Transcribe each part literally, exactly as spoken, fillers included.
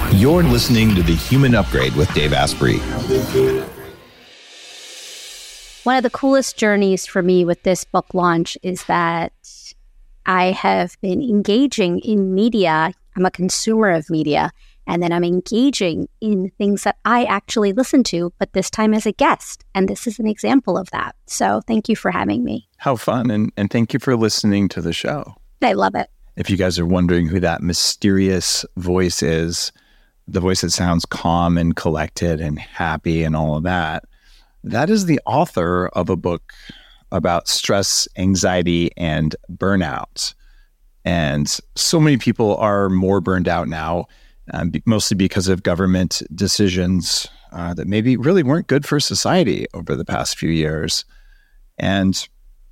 You're listening to The Human Upgrade with Dave Asprey. One of the coolest journeys for me with this book launch is that I have been engaging in media. I'm a consumer of media, and then I'm engaging in things that I actually listen to, but this time as a guest. And this is an example of that. So thank you for having me. How fun. And, and thank you for listening to the show. I love it. If you guys are wondering who that mysterious voice is, the voice that sounds calm and collected and happy and all of that, that is the author of a book about stress, anxiety, and burnout. And so many people are more burned out now, um, be- mostly because of government decisions uh, that maybe really weren't good for society over the past few years. And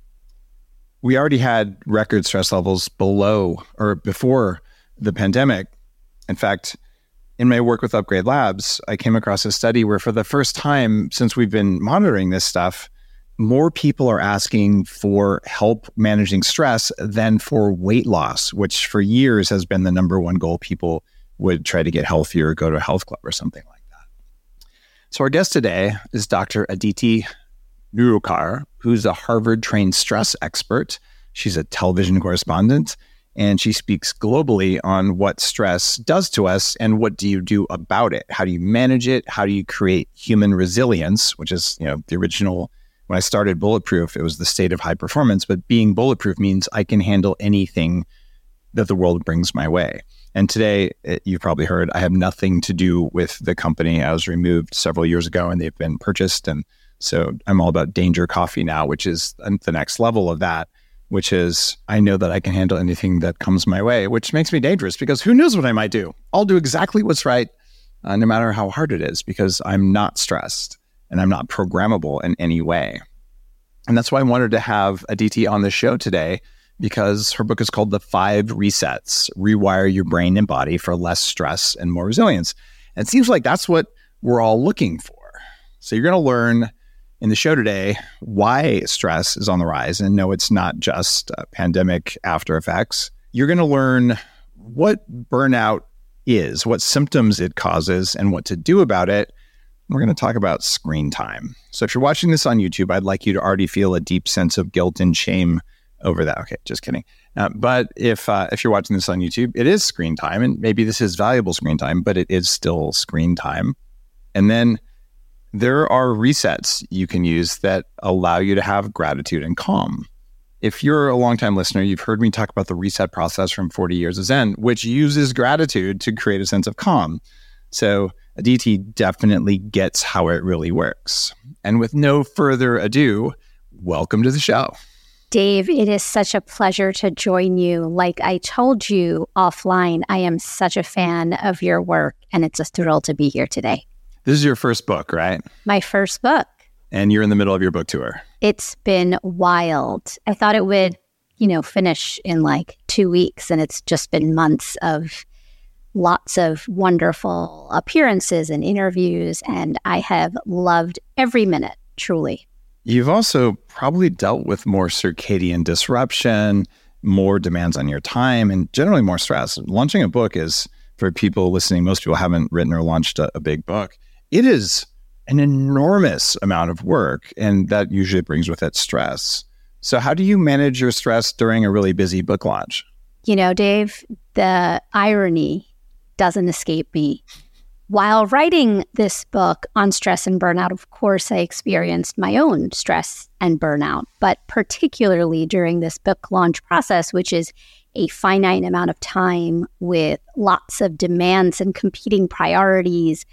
we already had record stress levels below or before the pandemic. In fact, in my work with Upgrade Labs, I came across a study where for the first time since we've been monitoring this stuff, more people are asking for help managing stress than for weight loss, which for years has been the number one goal. People would try to get healthier or go to a health club or something like that. So our guest today is Doctor Aditi Nerurkar, who's a Harvard-trained stress expert. She's a television correspondent, and she speaks globally on what stress does to us and what do you do about it? How do you manage it? How do you create human resilience, which is, you know, the original, when I started Bulletproof, it was the state of high performance, but being bulletproof means I can handle anything that the world brings my way. And today, it, you've probably heard, I have nothing to do with the company. I was removed several years ago and they've been purchased. And so I'm all about Danger Coffee now, which is the next level of that, which is I know that I can handle anything that comes my way, which makes me dangerous because who knows what I might do? I'll do exactly what's right, uh, no matter how hard it is, because I'm not stressed and I'm not programmable in any way. And that's why I wanted to have Aditi on the show today, because her book is called The Five Resets, Rewire Your Brain and Body for Less Stress and More Resilience. And it seems like that's what we're all looking for. So you're going to learn in the show today why stress is on the rise. And no, it's not just uh, pandemic after effects. You're going to learn what burnout is, what symptoms it causes, and what to do about it. We're going to talk about screen time. So if you're watching this on YouTube, I'd like you to already feel a deep sense of guilt and shame over that. Okay, just kidding. Uh, but if uh, if you're watching this on YouTube, it is screen time, and maybe this is valuable screen time, but it is still screen time. And then there are resets you can use that allow you to have gratitude and calm. If you're a longtime listener, you've heard me talk about the reset process from forty Years of Zen, which uses gratitude to create a sense of calm. So Aditi definitely gets how it really works. And with no further ado, welcome to the show. Dave, it is such a pleasure to join you. Like I told you offline, I am such a fan of your work, and it's a thrill to be here today. This is your first book, right? My first book. And you're in the middle of your book tour. It's been wild. I thought it would, you know, finish in like two weeks, and it's just been months of lots of wonderful appearances and interviews, and I have loved every minute, truly. You've also probably dealt with more circadian disruption, more demands on your time, and generally more stress. Launching a book is, for people listening, most people haven't written or launched a, a big book. It is an enormous amount of work, and that usually brings with it stress. So how do you manage your stress during a really busy book launch? You know, Dave, the irony doesn't escape me. While writing this book on stress and burnout, of course, I experienced my own stress and burnout, but particularly during this book launch process, which is a finite amount of time with lots of demands and competing priorities,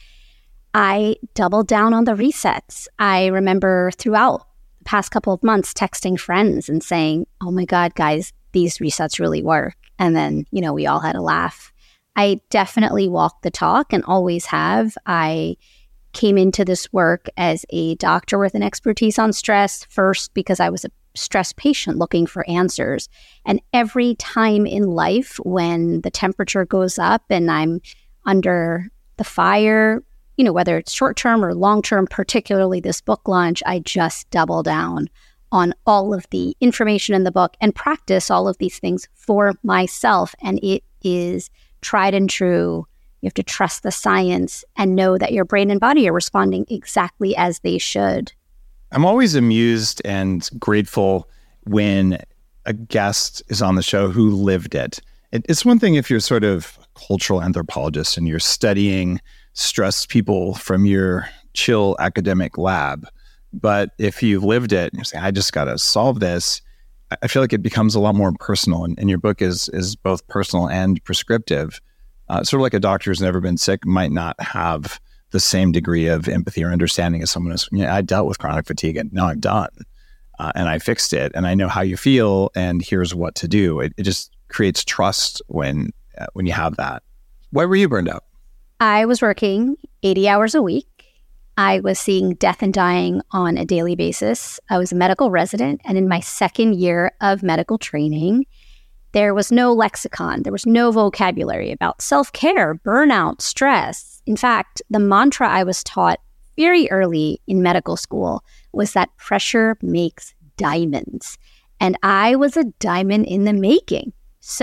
I doubled down on the resets. I remember throughout the past couple of months texting friends and saying, oh my God, guys, these resets really work. And then, you know, we all had a laugh. I definitely walk the talk and always have. I came into this work as a doctor with an expertise on stress, first because I was a stressed patient looking for answers. And every time in life when the temperature goes up and I'm under the fire, you know, whether it's short-term or long-term, particularly this book launch, I just double down on all of the information in the book and practice all of these things for myself. And it is tried and true You have to trust the science and know that your brain and body are responding exactly as they should. I'm always amused and grateful when a guest is on the show who lived it. it. It's one thing if you're sort of cultural anthropologist and you're studying stressed people from your chill academic lab. But if you've lived it and you're saying, I just got to solve this, I feel like it becomes a lot more personal. And, and your book is is both personal and prescriptive. Uh, sort of like a doctor who's never been sick might not have the same degree of empathy or understanding as someone who's, you know, I dealt with chronic fatigue and now I'm done. Uh, and I fixed it and I know how you feel and here's what to do. It, it just creates trust when uh, when you have that. Why were you burned out? I was working eighty hours a week. I was seeing death and dying on a daily basis. I was a medical resident, and in my second year of medical training, there was no lexicon. There was no vocabulary about self-care, burnout, stress. In fact, the mantra I was taught very early in medical school was that pressure makes diamonds. And I was a diamond in the making.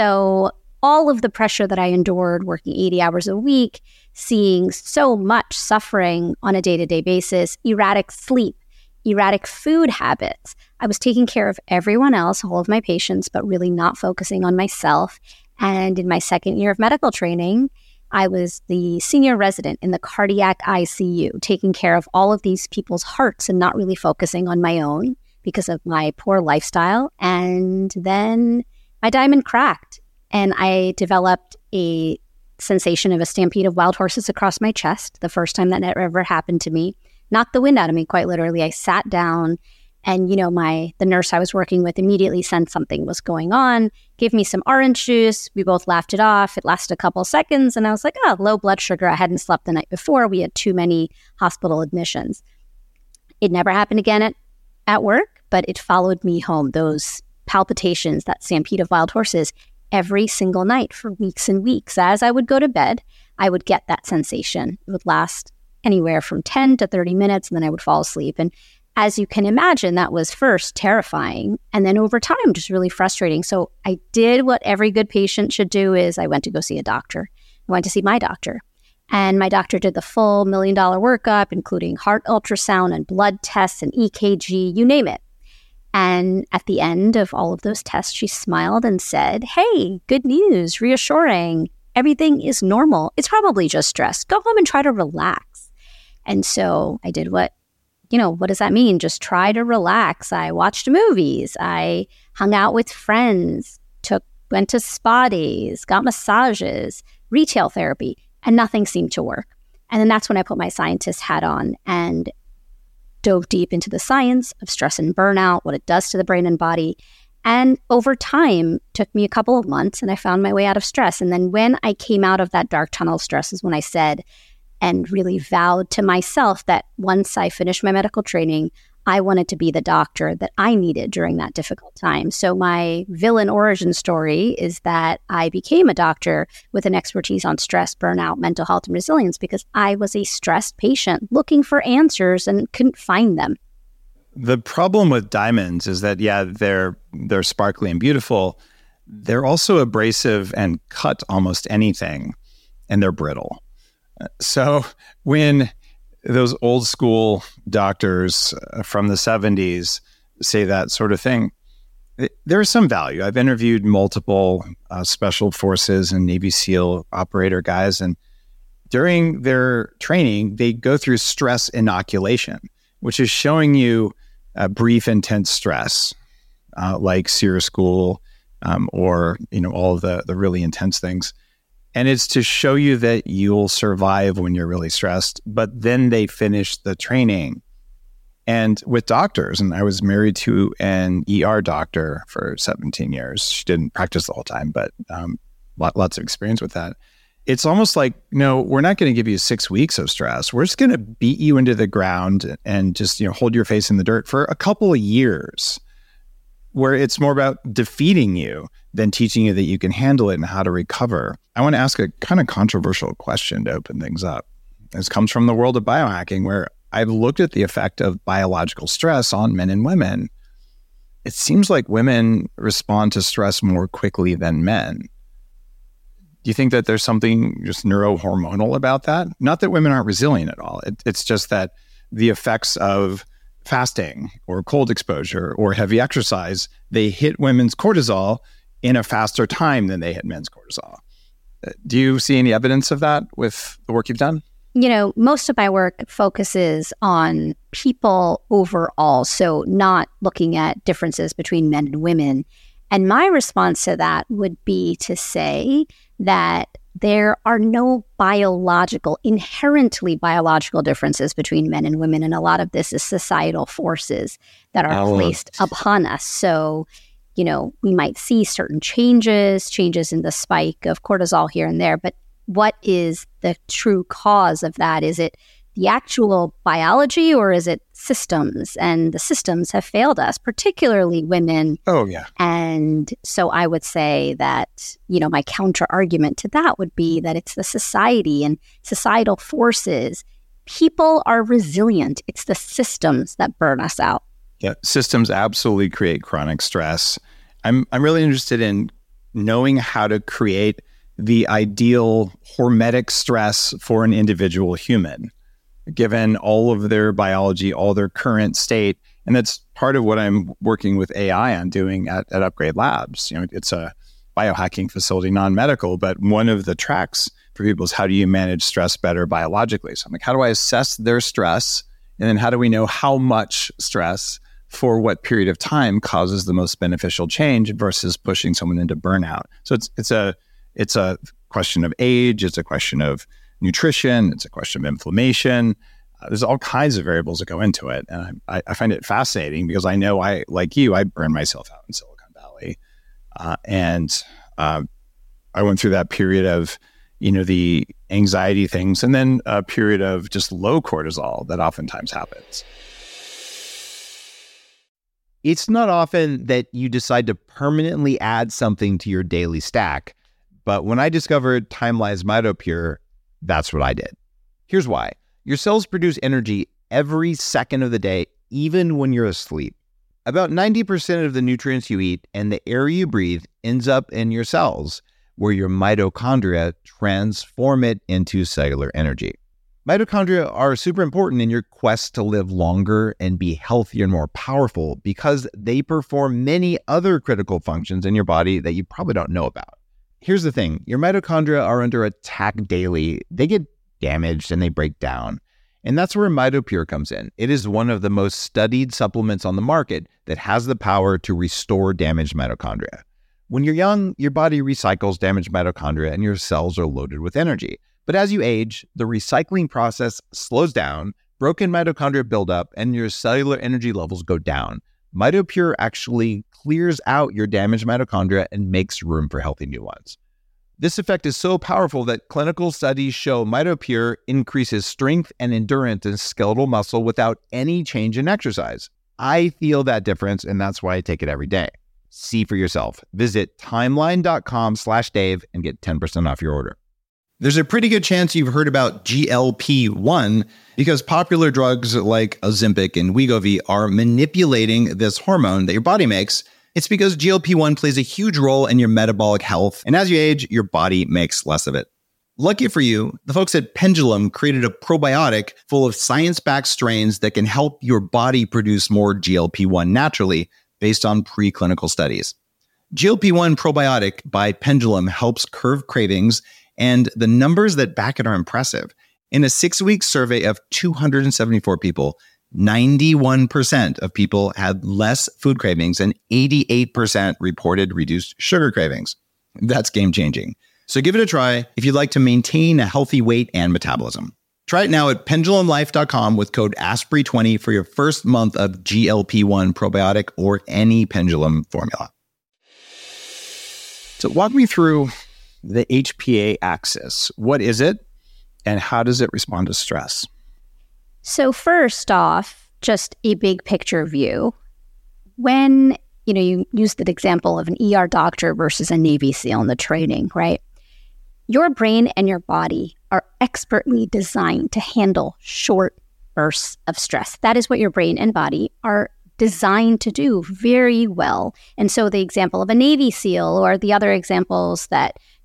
So all of the pressure that I endured working eighty hours a week, seeing so much suffering on a day-to-day basis, erratic sleep, erratic food habits. I was taking care of everyone else, all of my patients, but really not focusing on myself. And in my second year of medical training, I was the senior resident in the cardiac I C U, taking care of all of these people's hearts and not really focusing on my own because of my poor lifestyle. And then my diamond cracked and I developed a sensation of a stampede of wild horses across my chest, the first time that ever happened to me. Knocked the wind out of me, quite literally. I sat down and, you know, my the nurse I was working with immediately sensed something was going on, gave me some orange juice. We both laughed it off. It lasted a couple of seconds. And I was like, oh, low blood sugar. I hadn't slept the night before. We had too many hospital admissions. It never happened again at, at work, but it followed me home. Those palpitations, that stampede of wild horses, every single night for weeks and weeks. As I would go to bed, I would get that sensation. It would last anywhere from ten to thirty minutes, and then I would fall asleep. And as you can imagine, that was first terrifying, and then over time, just really frustrating. So I did what every good patient should do is I went to go see a doctor. I went to see my doctor. And my doctor did the full million dollar workup, including heart ultrasound and blood tests and E K G, you name it. And at the end of all of those tests, she smiled and said, hey, good news, reassuring. Everything is normal. It's probably just stress. Go home and try to relax. And so I did what, you know, what does that mean? Just try to relax. I watched movies. I hung out with friends, took, went to spa days, got massages, retail therapy, and nothing seemed to work. And then that's when I put my scientist hat on and dove deep into the science of stress and burnout, what it does to the brain and body. And over time, took me a couple of months and I found my way out of stress. And then when I came out of that dark tunnel of stress is when I said and really vowed to myself that once I finished my medical training, I wanted to be the doctor that I needed during that difficult time. So my villain origin story is that I became a doctor with an expertise on stress, burnout, mental health, and resilience because I was a stressed patient looking for answers and couldn't find them. The problem with diamonds is that, yeah, they're they're sparkly and beautiful. They're also abrasive and cut almost anything, and they're brittle. So when those old school doctors from the seventies say that sort of thing, there is some value. I've interviewed multiple uh, special forces and Navy SEAL operator guys, and during their training, they go through stress inoculation, which is showing you uh, brief, intense stress, uh, like SEER school um, or you know all of the the really intense things. And it's to show you that you'll survive when you're really stressed. But then they finish the training. And with doctors, and I was married to an E R doctor for seventeen years. She didn't practice the whole time, but um, lots of experience with that. It's almost like, no, we're not going to give you six weeks of stress. We're just going to beat you into the ground and just, you know, hold your face in the dirt for a couple of years, where it's more about defeating you than teaching you that you can handle it and how to recover. I want to ask a kind of controversial question to open things up. This comes from the world of biohacking, where I've looked at the effect of biological stress on men and women. It seems like women respond to stress more quickly than men. Do you think that there's something just neurohormonal about that? Not that women aren't resilient at all. It, it's just that the effects of fasting or cold exposure or heavy exercise, they hit women's cortisol in a faster time than they hit men's cortisol. Do you see any evidence of that with the work you've done? You know, most of my work focuses on people overall, so not looking at differences between men and women. And my response to that would be to say that there are no biological, inherently biological differences between men and women. And a lot of this is societal forces that are oh. placed upon us. So, you know, we might see certain changes, changes in the spike of cortisol here and there. But what is the true cause of that? Is it the actual biology or is it systems? And the systems have failed us, particularly women. Oh, yeah. And so I would say that, you know, my counter argument to that would be that it's the society and societal forces. People are resilient. It's the systems that burn us out. Yeah, systems absolutely create chronic stress. I'm I'm really interested in knowing how to create the ideal hormetic stress for an individual human, given all of their biology, all their current state. And that's part of what I'm working with A I on doing at, at Upgrade Labs. You know, it's a biohacking facility, non-medical, but one of the tracks for people is how do you manage stress better biologically? So I'm like, how do I assess their stress? And then how do we know how much stress for what period of time causes the most beneficial change versus pushing someone into burnout? So it's it's a it's a question of age, it's a question of nutrition, it's a question of inflammation. Uh, there's all kinds of variables that go into it. And I, I find it fascinating because I know I, like you, I burned myself out in Silicon Valley. Uh, and uh, I went through that period of, you know, the anxiety things and then a period of just low cortisol that oftentimes happens. It's not often that you decide to permanently add something to your daily stack. But when I discovered Timelines MitoPure, that's what I did. Here's why. Your cells produce energy every second of the day, even when you're asleep. About ninety percent of the nutrients you eat and the air you breathe ends up in your cells, where your mitochondria transform it into cellular energy. Mitochondria are super important in your quest to live longer and be healthier and more powerful because they perform many other critical functions in your body that you probably don't know about. Here's the thing, your mitochondria are under attack daily. They get damaged and they break down. And that's where MitoPure comes in. It is one of the most studied supplements on the market that has the power to restore damaged mitochondria. When you're young, your body recycles damaged mitochondria and your cells are loaded with energy. But as you age, the recycling process slows down, broken mitochondria build up, and your cellular energy levels go down. MitoPure actually clears out your damaged mitochondria and makes room for healthy new ones. This effect is so powerful that clinical studies show MitoPure increases strength and endurance in skeletal muscle without any change in exercise. I feel that difference, and that's why I take it every day. See for yourself. Visit timeline.com slash Dave and get ten percent off your order. There's a pretty good chance you've heard about G L P one because popular drugs like Ozempic and Wegovy are manipulating this hormone that your body makes. It's because G L P one plays a huge role in your metabolic health, and as you age, your body makes less of it. Lucky for you, the folks at Pendulum created a probiotic full of science-backed strains that can help your body produce more G L P one naturally based on preclinical studies. G L P one Probiotic by Pendulum helps curb cravings, and the numbers that back it are impressive. In a six-week survey of two hundred seventy-four people, ninety-one percent of people had less food cravings and eighty-eight percent reported reduced sugar cravings. That's game-changing. So give it a try if you'd like to maintain a healthy weight and metabolism. Try it now at pendulum life dot com with code Asprey twenty for your first month of G L P one Probiotic or any Pendulum formula. So walk me through the H P A axis. What is it and how does it respond to stress? So first off, just a big picture view. When, you know, you used the example of an E R doctor versus a Navy SEAL in the training, right? Your brain and your body are expertly designed to handle short bursts of stress. That is what your brain and body are designed to do very well. And so the example of a Navy SEAL or the other examples that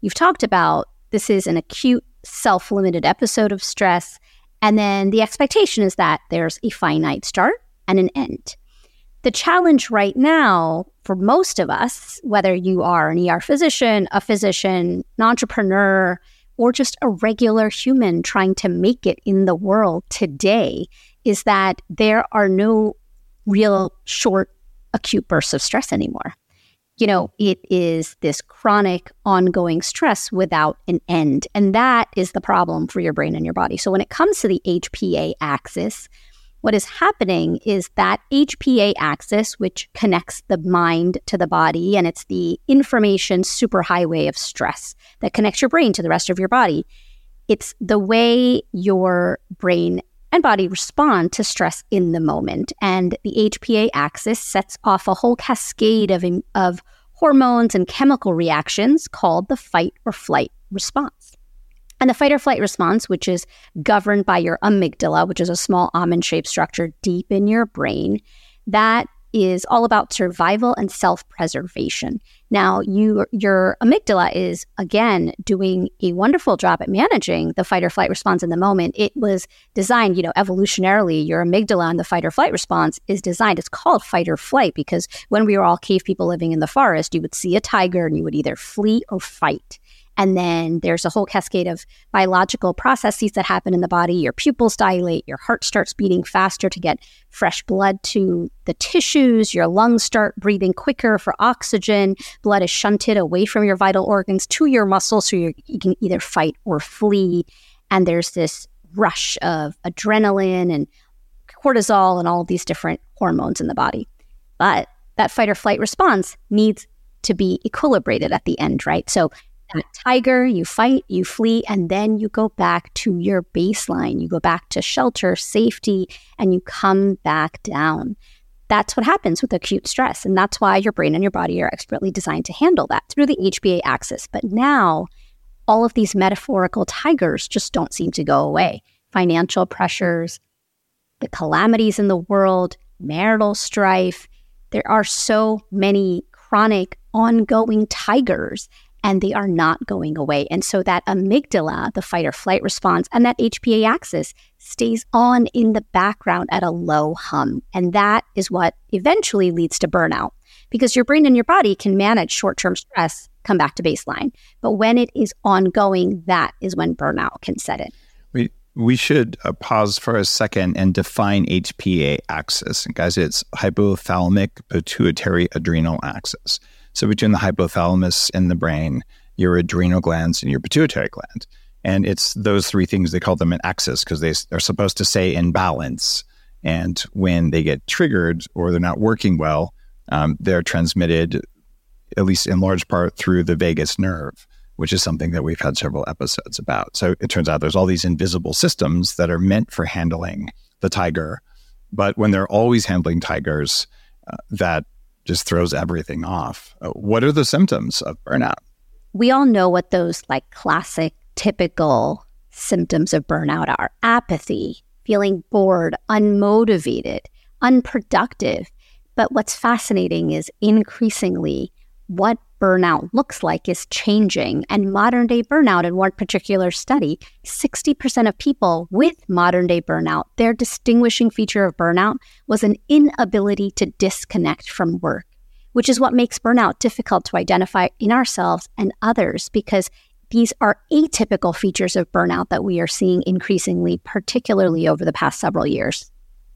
you've talked about, this is an acute, self-limited episode of stress. And then the expectation is that there's a finite start and an end. The challenge right now for most of us, whether you are an E R physician, a physician, an entrepreneur, or just a regular human trying to make it in the world today, is that there are no real short, acute bursts of stress anymore. You know, it is this chronic, ongoing stress without an end. And that is the problem for your brain and your body. So when it comes to the H P A axis, what is happening is that H P A axis, which connects the mind to the body, and it's the information superhighway of stress that connects your brain to the rest of your body. It's the way your brain and body respond to stress in the moment. And the H P A axis sets off a whole cascade of, of hormones and chemical reactions called the fight or flight response. And the fight or flight response, which is governed by your amygdala, which is a small almond-shaped structure deep in your brain, that is all about survival and self-preservation. Now, you, your amygdala is, again, doing a wonderful job at managing the fight or flight response in the moment. It was designed, you know, evolutionarily, your amygdala and the fight or flight response is designed. It's called fight or flight because when we were all cave people living in the forest, you would see a tiger and you would either flee or fight. And then there's a whole cascade of biological processes that happen in the body. Your pupils dilate, your heart starts beating faster to get fresh blood to the tissues, your lungs start breathing quicker for oxygen, blood is shunted away from your vital organs to your muscles so you're, you can either fight or flee. And there's this rush of adrenaline and cortisol and all of these different hormones in the body. But that fight or flight response needs to be equilibrated at the end, right? So that tiger, you fight, you flee, and then you go back to your baseline. You go back to shelter, safety, and you come back down. That's what happens with acute stress. And that's why your brain and your body are expertly designed to handle that through the H P A axis. But now, all of these metaphorical tigers just don't seem to go away. Financial pressures, the calamities in the world, marital strife. There are so many chronic, ongoing tigers, and they are not going away. And so that amygdala, the fight or flight response, and that H P A axis stays on in the background at a low hum. And that is what eventually leads to burnout, because your brain and your body can manage short-term stress, come back to baseline. But when it is ongoing, that is when burnout can set in. We we should uh, pause for a second and define H P A axis. And guys, it's hypothalamic pituitary adrenal axis. So between the hypothalamus in the brain, your adrenal glands, and your pituitary gland. And it's those three things, they call them an axis because they are supposed to stay in balance. And when they get triggered or they're not working well, um, they're transmitted, at least in large part, through the vagus nerve, which is something that we've had several episodes about. So it turns out there's all these invisible systems that are meant for handling the tiger. But when they're always handling tigers, uh, that just throws everything off. Uh, what are the symptoms of burnout? We all know what those like classic, typical symptoms of burnout are. Apathy, feeling bored, unmotivated, unproductive. But what's fascinating is increasingly what burnout looks like is changing. And modern day burnout, in one particular study, sixty percent of people with modern day burnout, their distinguishing feature of burnout was an inability to disconnect from work, which is what makes burnout difficult to identify in ourselves and others, because these are atypical features of burnout that we are seeing increasingly, particularly over the past several years.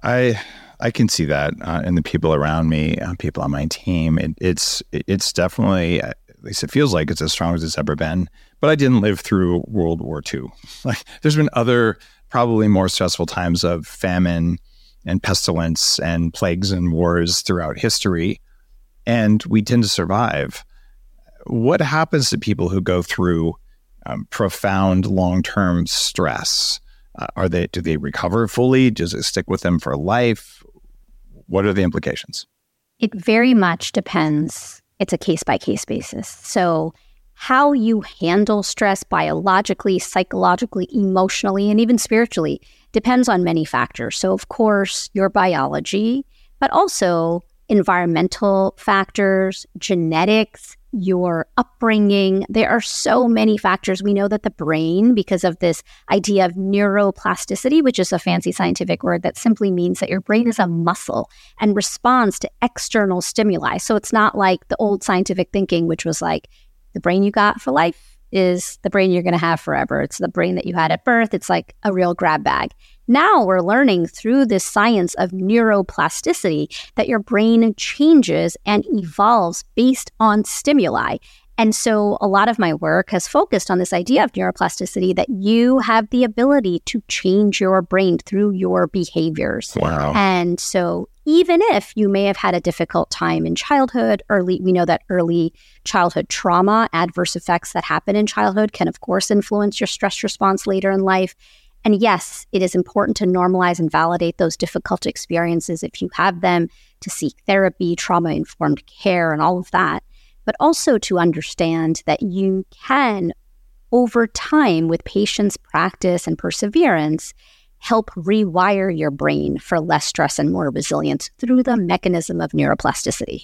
I I can see that uh, in the people around me, uh, people on my team. It, it's it's definitely, at least it feels like it's as strong as it's ever been. But I didn't live through World War Two. Like, there's been other probably more stressful times of famine and pestilence and plagues and wars throughout history, and we tend to survive. What happens to people who go through um, profound long-term stress? Uh, are they do they recover fully? Does it stick with them for life? What are the implications? It very much depends. It's a case-by-case basis. So how you handle stress biologically, psychologically, emotionally, and even spiritually depends on many factors. So, of course, your biology, but also environmental factors, genetics, your upbringing. There are so many factors. We know that the brain, because of this idea of neuroplasticity, which is a fancy scientific word that simply means that your brain is a muscle and responds to external stimuli. So it's not like the old scientific thinking, which was like the brain you got for life is the brain you're going to have forever. It's the brain that you had at birth. It's like a real grab bag. Now we're learning through this science of neuroplasticity that your brain changes and evolves based on stimuli. And so a lot of my work has focused on this idea of neuroplasticity, that you have the ability to change your brain through your behaviors. Wow. And so even if you may have had a difficult time in childhood, early, we know that early childhood trauma, adverse effects that happen in childhood can, of course, influence your stress response later in life. And yes, it is important to normalize and validate those difficult experiences if you have them, to seek therapy, trauma-informed care, and all of that. But also to understand that you can, over time, with patience, practice, and perseverance, help rewire your brain for less stress and more resilience through the mechanism of neuroplasticity.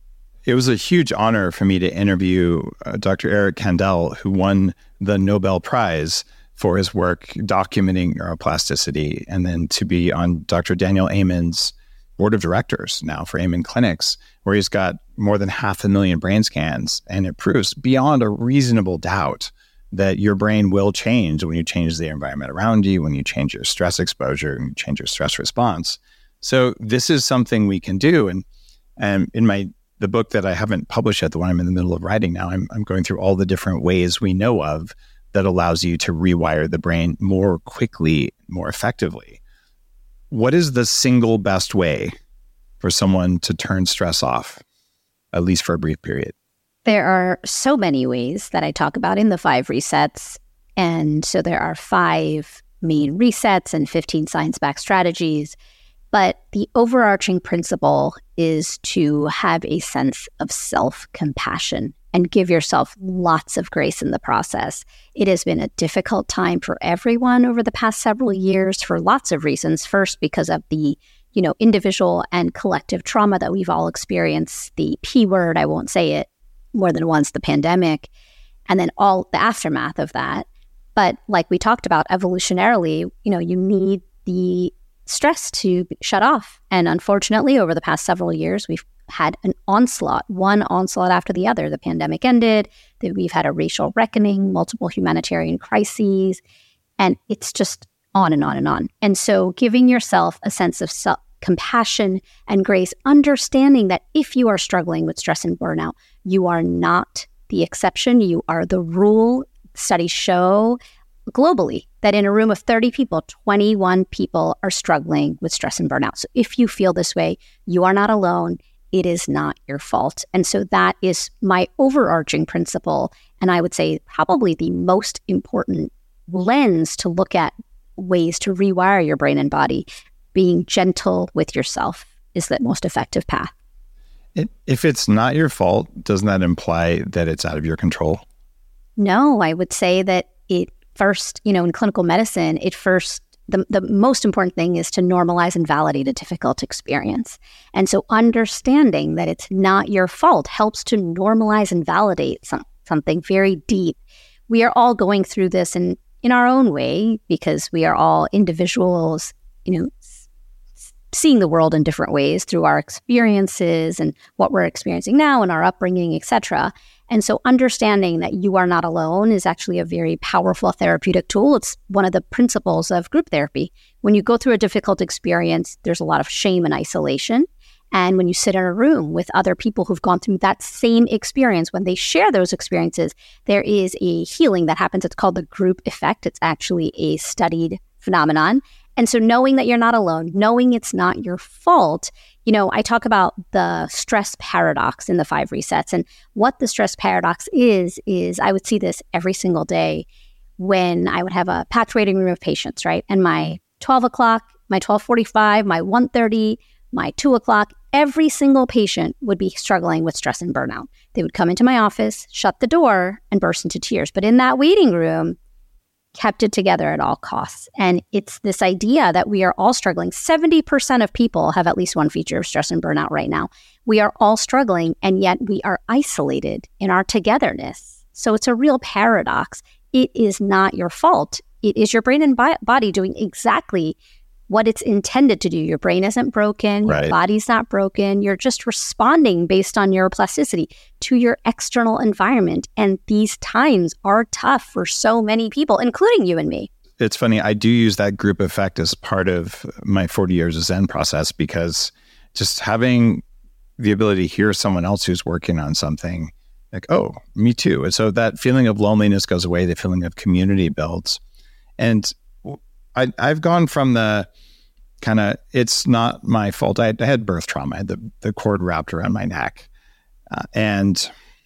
It was a huge honor for me to interview uh, Doctor Eric Kandel, who won the Nobel Prize for his work documenting neuroplasticity, and then to be on Doctor Daniel Amen's board of directors now for Amen Clinics, where he's got more than half a million brain scans. And it proves beyond a reasonable doubt that your brain will change when you change the environment around you, when you change your stress exposure, and you change your stress response. So this is something we can do. And, and in my the book that I haven't published yet, the one I'm in the middle of writing now, I'm, I'm going through all the different ways we know of that allows you to rewire the brain more quickly, more effectively. What is the single best way for someone to turn stress off, at least for a brief period? There are so many ways that I talk about in the five resets. And so there are five main resets and fifteen science-backed strategies. But the overarching principle is to have a sense of self-compassion and give yourself lots of grace in the process. It has been a difficult time for everyone over the past several years for lots of reasons. First, because of the, you know, individual and collective trauma that we've all experienced, the P word, I won't say it more than once, the pandemic, and then all the aftermath of that. But like we talked about evolutionarily, you know, you need the stress to shut off. And unfortunately, over the past several years, we've had an onslaught, one onslaught after the other. The pandemic ended, that we've had a racial reckoning, multiple humanitarian crises, and it's just on and on and on. And so giving yourself a sense of self compassion and grace, understanding that if you are struggling with stress and burnout, you are not the exception, you are the rule. Studies show globally that in a room of thirty people, twenty-one people are struggling with stress and burnout. So if you feel this way, you are not alone. It is not your fault. And so that is my overarching principle. And I would say probably the most important lens to look at ways to rewire your brain and body. Being gentle with yourself is the most effective path. It, if it's not your fault, doesn't that imply that it's out of your control? No, I would say that it first, you know, in clinical medicine, it first, the, the most important thing is to normalize and validate a difficult experience. And so understanding that it's not your fault helps to normalize and validate some, something very deep. We are all going through this in, in our own way because we are all individuals, you know, seeing the world in different ways through our experiences and what we're experiencing now and our upbringing, et cetera. And so understanding that you are not alone is actually a very powerful therapeutic tool. It's one of the principles of group therapy. When you go through a difficult experience, there's a lot of shame and isolation. And when you sit in a room with other people who've gone through that same experience, when they share those experiences, there is a healing that happens. It's called the group effect. It's actually a studied phenomenon. And so knowing that you're not alone, knowing it's not your fault, you know, I talk about the stress paradox in the five resets. And what the stress paradox is, is I would see this every single day when I would have a patch waiting room of patients, right? And my twelve o'clock, my twelve forty-five, my one thirty, my two o'clock, every single patient would be struggling with stress and burnout. They would come into my office, shut the door, and burst into tears. But in that waiting room, kept it together at all costs. And it's this idea that we are all struggling. seventy percent of people have at least one feature of stress and burnout right now. We are all struggling, and yet we are isolated in our togetherness. So it's a real paradox. It is not your fault. It is your brain and bi- body doing exactly what it's intended to do. Your brain isn't broken. Right. Your body's not broken. You're just responding based on neuroplasticity to your external environment. And these times are tough for so many people, including you and me. It's funny. I do use that group effect as part of my forty years of Zen process, because just having the ability to hear someone else who's working on something, like, oh, me too. And so that feeling of loneliness goes away. The feeling of community builds. And I, I've gone from the kind of, it's not my fault. I, I had birth trauma. I had the, the cord wrapped around my neck. Uh, and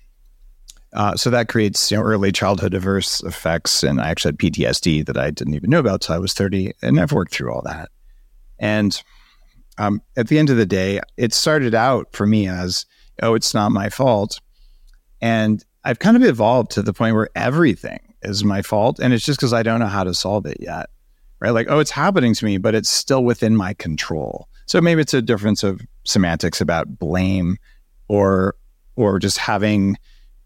uh, so that creates, you know, early childhood adverse effects. And I actually had P T S D that I didn't even know about till I was thirty. And I've worked through all that. And um, at the end of the day, it started out for me as, oh, it's not my fault. And I've kind of evolved to the point where everything is my fault. And it's just because I don't know how to solve it yet. Right? Like, oh, it's happening to me, but it's still within my control. So maybe it's a difference of semantics about blame, or or just having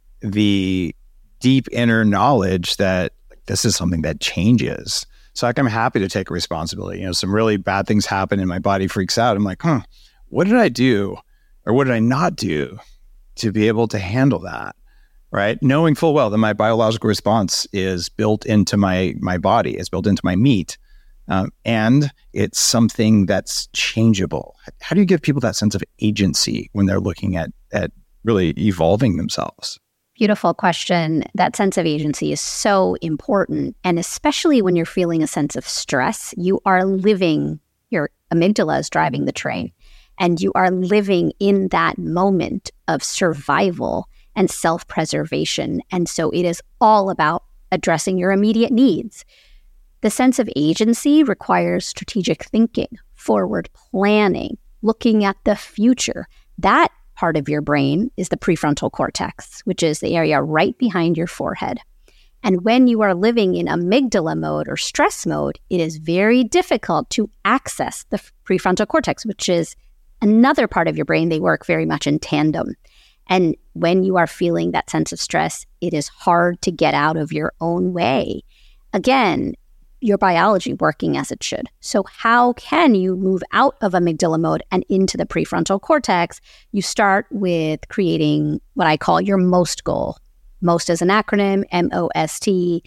the deep inner knowledge that this is something that changes. So like, I'm happy to take responsibility. You know, some really bad things happen and my body freaks out. I'm like, huh, what did I do? Or what did I not do to be able to handle that? Right? Knowing full well that my biological response is built into my my body, it's built into my meat, um, and it's something that's changeable. How do you give people that sense of agency when they're looking at at really evolving themselves? Beautiful question. That sense of agency is so important. And especially when you're feeling a sense of stress, you are living, your amygdala is driving the train, and you are living in that moment of survival and self-preservation. And so it is all about addressing your immediate needs. The sense of agency requires strategic thinking, forward planning, looking at the future. That part of your brain is the prefrontal cortex, which is the area right behind your forehead. And when you are living in amygdala mode or stress mode, it is very difficult to access the prefrontal cortex, which is another part of your brain. They work very much in tandem. And when you are feeling that sense of stress, it is hard to get out of your own way. Again, your biology working as it should. So how can you move out of amygdala mode and into the prefrontal cortex? You start with creating what I call your MOST goal. MOST is an acronym, M O S T.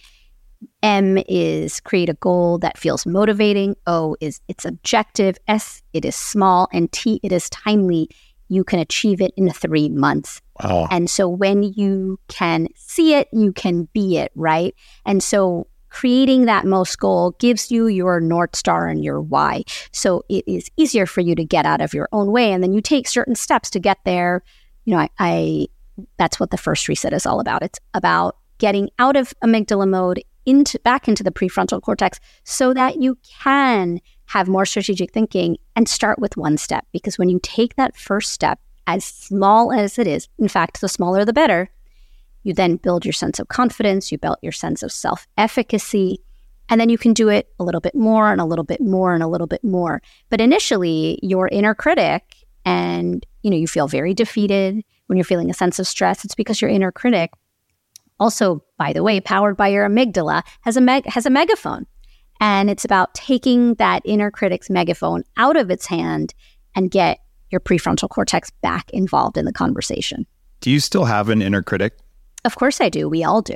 M is create a goal that feels motivating. O is it's objective. S, it is small. And T, it is timely. You can achieve it in three months. Wow. And so when you can see it, you can be it, right? And so creating that MOST goal gives you your North Star and your why. So it is easier for you to get out of your own way. And then you take certain steps to get there. You know, I, I that's what the first reset is all about. It's about getting out of amygdala mode into back into the prefrontal cortex so that you can have more strategic thinking and start with one step. Because when you take that first step, as small as it is, in fact, the smaller the better, you then build your sense of confidence, you build your sense of self-efficacy, and then you can do it a little bit more and a little bit more and a little bit more. But initially, your inner critic, and you know, you feel very defeated when you're feeling a sense of stress, it's because your inner critic, also, by the way, powered by your amygdala, has a meg- has a megaphone. And it's about taking that inner critic's megaphone out of its hand and get your prefrontal cortex back involved in the conversation. Do you still have an inner critic? Of course I do. We all do.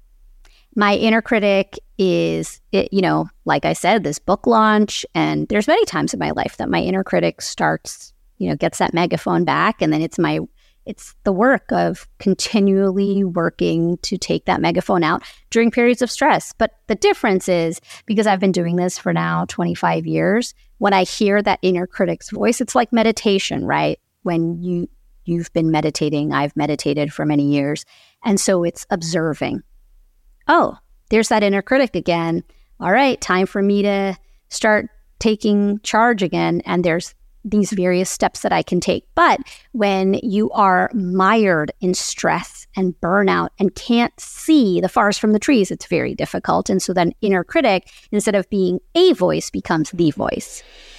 My inner critic is, it, you know, like I said, this book launch, and there's many times in my life that my inner critic starts, you know, gets that megaphone back, and then it's my It's the work of continually working to take that megaphone out during periods of stress. But the difference is, because I've been doing this for now twenty-five years, when I hear that inner critic's voice, it's like meditation, right? When you, you've been meditating, I've meditated for many years. And so it's observing. Oh, there's that inner critic again. All right, time for me to start taking charge again. And there's these various steps that I can take. But when you are mired in stress and burnout and can't see the forest from the trees, it's very difficult. And so then inner critic, instead of being a voice, becomes the voice.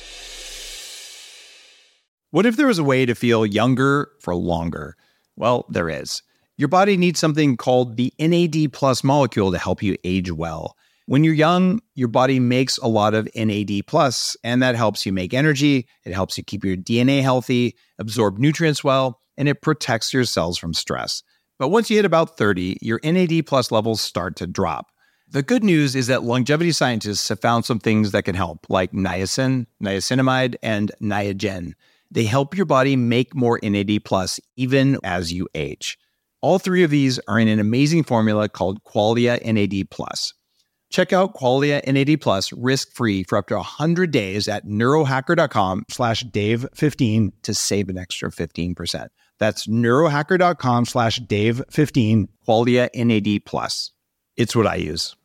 What if there was a way to feel younger for longer? Well, there is. Your body needs something called the N A D plus molecule to help you age well. When you're young, your body makes a lot of N A D plus, and that helps you make energy. It helps you keep your D N A healthy, absorb nutrients well, and it protects your cells from stress. But once you hit about thirty, your N A D plus levels start to drop. The good news is that longevity scientists have found some things that can help, like niacin, niacinamide, and Niagen. They help your body make more N A D plus even as you age. All three of these are in an amazing formula called Qualia N A D plus. Check out Qualia N A D plus risk-free for up to one hundred days at neurohacker.com slash Dave fifteen to save an extra fifteen percent. That's neurohacker.com slash Dave fifteen, Qualia N A D plus. It's what I use.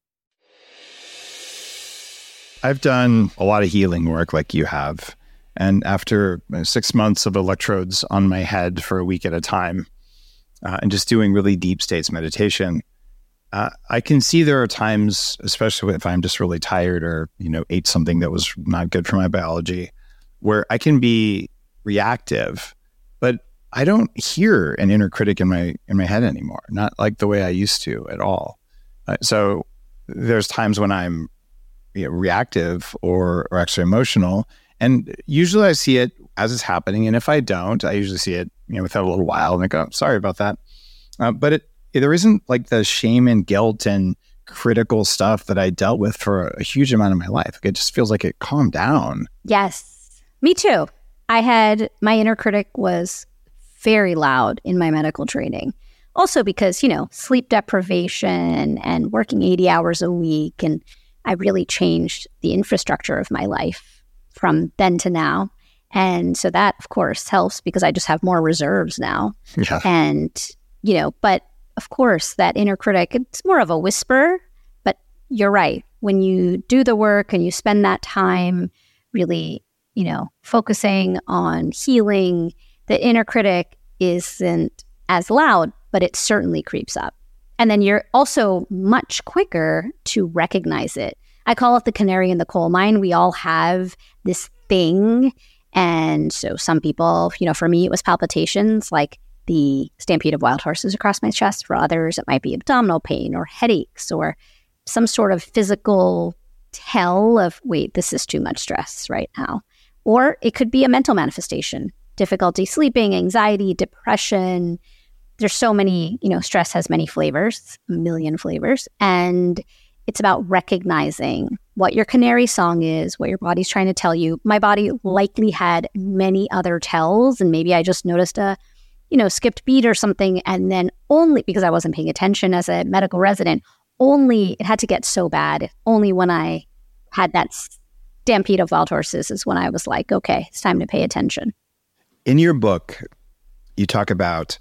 I've done a lot of healing work like you have. And after six months of electrodes on my head for a week at a time, uh, and just doing really deep states meditation, uh, I can see there are times, especially if I'm just really tired or, you know, ate something that was not good for my biology, where I can be reactive, but I don't hear an inner critic in my in my head anymore, not like the way I used to at all. Uh, so there's times when I'm you know, reactive or, or extra emotional. And usually I see it as it's happening. And if I don't, I usually see it, you know, within a little while and I go, sorry about that. Uh, but it, there isn't like the shame and guilt and critical stuff that I dealt with for a huge amount of my life. It just feels like it calmed down. Yes, me too. I had, my inner critic was very loud in my medical training. Also because, you know, sleep deprivation and working eighty hours a week. And I really changed the infrastructure of my life from then to now. And so that, of course, helps because I just have more reserves now. Yeah. And, you know, but of course, that inner critic, it's more of a whisper, but you're right. When you do the work and you spend that time really, you know, focusing on healing, the inner critic isn't as loud, but it certainly creeps up. And then you're also much quicker to recognize it. I call it the canary in the coal mine. We all have this thing. And so some people, you know, for me, it was palpitations, like the stampede of wild horses across my chest. For others, it might be abdominal pain or headaches or some sort of physical tell of, wait, this is too much stress right now. Or it could be a mental manifestation, difficulty sleeping, anxiety, depression. There's so many, you know, stress has many flavors, a million flavors. And it's about recognizing what your canary song is, what your body's trying to tell you. My body likely had many other tells, and maybe I just noticed a, you know, skipped beat or something. And then only because I wasn't paying attention as a medical resident, only it had to get so bad. Only when I had that stampede of wild horses is when I was like, okay, it's time to pay attention. In your book, you talk about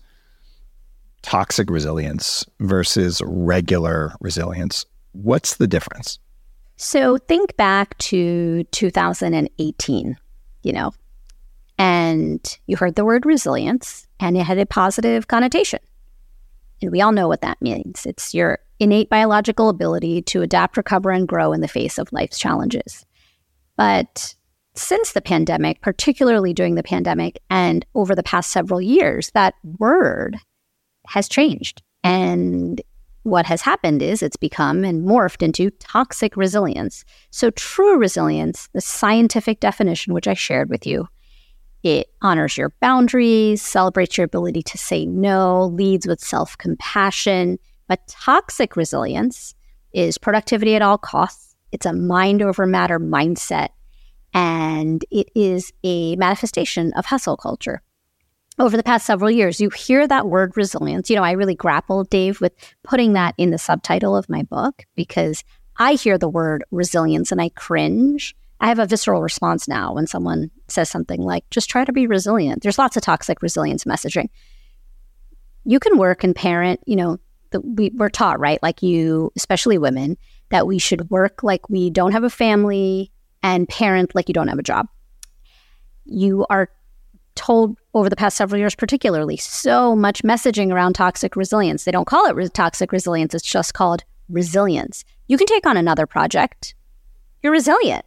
toxic resilience versus regular resilience. What's the difference? So think back to two thousand eighteen, you know, and you heard the word resilience and it had a positive connotation. And we all know what that means. It's your innate biological ability to adapt, recover, and grow in the face of life's challenges. But since the pandemic, particularly during the pandemic and over the past several years, that word has changed. And what has happened is it's become and morphed into toxic resilience. So true resilience, the scientific definition, which I shared with you, it honors your boundaries, celebrates your ability to say no, leads with self-compassion. But toxic resilience is productivity at all costs. It's a mind over matter mindset. And it is a manifestation of hustle culture. Over the past several years, you hear that word resilience. You know, I really grappled, Dave, with putting that in the subtitle of my book because I hear the word resilience and I cringe. I have a visceral response now when someone says something like, just try to be resilient. There's lots of toxic resilience messaging. You can work and parent, you know, the, we, we're taught, right? Like you, especially women, that we should work like we don't have a family and parent like you don't have a job. You are told over the past several years, particularly, so much messaging around toxic resilience. They don't call it re- toxic resilience. It's just called resilience. You can take on another project. You're resilient.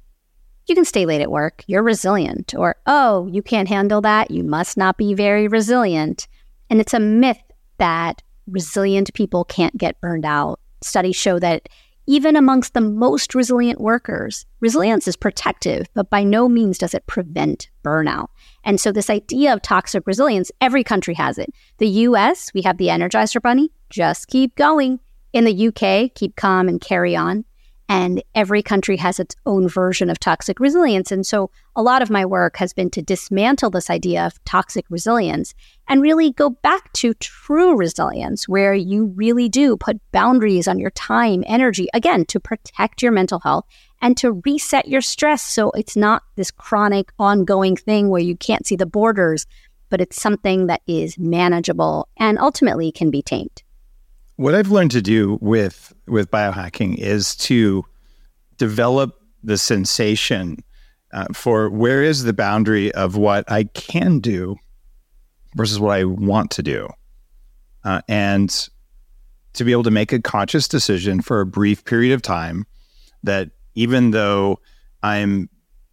You can stay late at work. You're resilient. Or, oh, you can't handle that. You must not be very resilient. And it's a myth that resilient people can't get burned out. Studies show that even amongst the most resilient workers, resilience is protective, but by no means does it prevent burnout. And so this idea of toxic resilience, every country has it. The U S, we have the Energizer Bunny, just keep going. In the U K, keep calm and carry on. And every country has its own version of toxic resilience. And so a lot of my work has been to dismantle this idea of toxic resilience and really go back to true resilience, where you really do put boundaries on your time, energy, again, to protect your mental health and to reset your stress. So it's not this chronic ongoing thing where you can't see the borders, but it's something that is manageable and ultimately can be tamed. What I've learned to do with with biohacking is to develop the sensation uh, for where is the boundary of what I can do versus what I want to do. Uh, and to be able to make a conscious decision for a brief period of time that even though I'm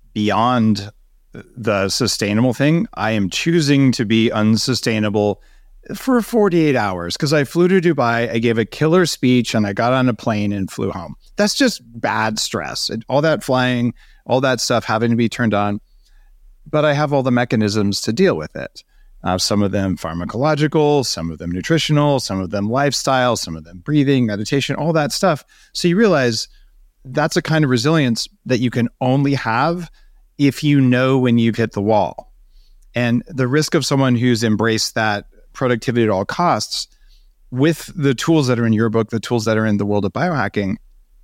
beyond the sustainable thing, I am choosing to be unsustainable for forty-eight hours because I flew to Dubai, I gave a killer speech, and I got on a plane and flew home. That's just bad stress. All that flying, all that stuff having to be turned on. But I have all the mechanisms to deal with it. Uh, some of them pharmacological, some of them nutritional, some of them lifestyle, some of them breathing, meditation, all that stuff. So you realize that's a kind of resilience that you can only have if you know when you've hit the wall. And the risk of someone who's embraced that productivity at all costs, with the tools that are in your book, the tools that are in the world of biohacking,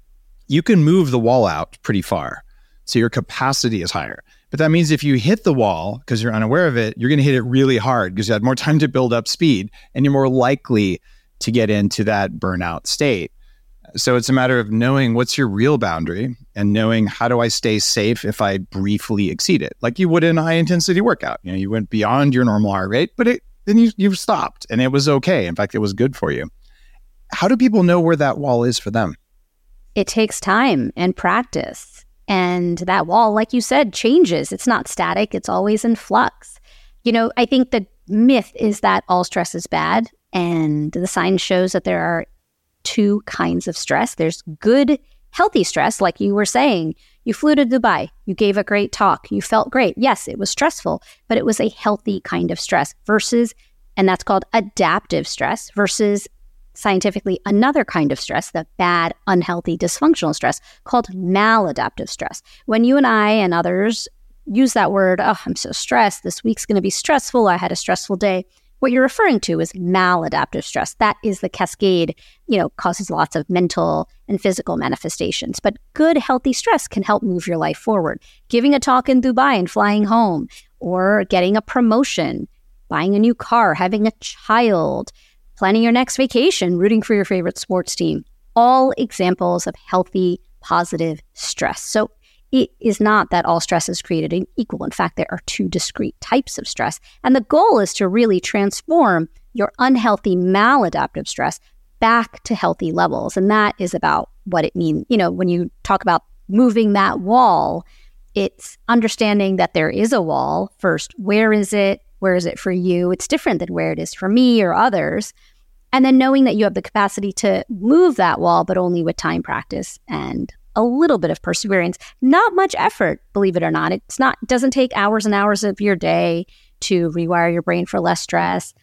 you can move the wall out pretty far. So your capacity is higher. But that means if you hit the wall because you're unaware of it, you're going to hit it really hard because you had more time to build up speed and you're more likely to get into that burnout state. So it's a matter of knowing what's your real boundary and knowing how do I stay safe if I briefly exceed it, like you would in a high intensity workout. You know, you went beyond your normal heart rate, but it then you you stopped and it was okay. In fact, it was good for you. How do people know where that wall is for them? It takes time and practice. And that wall, like you said, changes. It's not static. It's always in flux. You know, I think the myth is that all stress is bad. And the science shows that there are two kinds of stress. There's good, healthy stress, like you were saying. You flew to Dubai. You gave a great talk. You felt great. Yes, it was stressful, but it was a healthy kind of stress versus, and that's called adaptive stress, versus scientifically another kind of stress, the bad, unhealthy, dysfunctional stress called maladaptive stress. When you and I and others use that word, oh, I'm so stressed, this week's going to be stressful, I had a stressful day, what you're referring to is maladaptive stress. That is the cascade, you know, causes lots of mental and physical manifestations. But good, healthy stress can help move your life forward. Giving a talk in Dubai and flying home, or getting a promotion, buying a new car, having a child, planning your next vacation, rooting for your favorite sports team. All examples of healthy, positive stress. So it is not that all stress is created equal. In fact, there are two discrete types of stress. And the goal is to really transform your unhealthy maladaptive stress back to healthy levels. And that is about what it means. You know, when you talk about moving that wall, it's understanding that there is a wall. First, where is it? Where is it for you? It's different than where it is for me or others. And then knowing that you have the capacity to move that wall, but only with time, practice, and a little bit of perseverance, not much effort, believe it or not. It's not, it doesn't take hours and hours of your day to rewire your brain for less stress.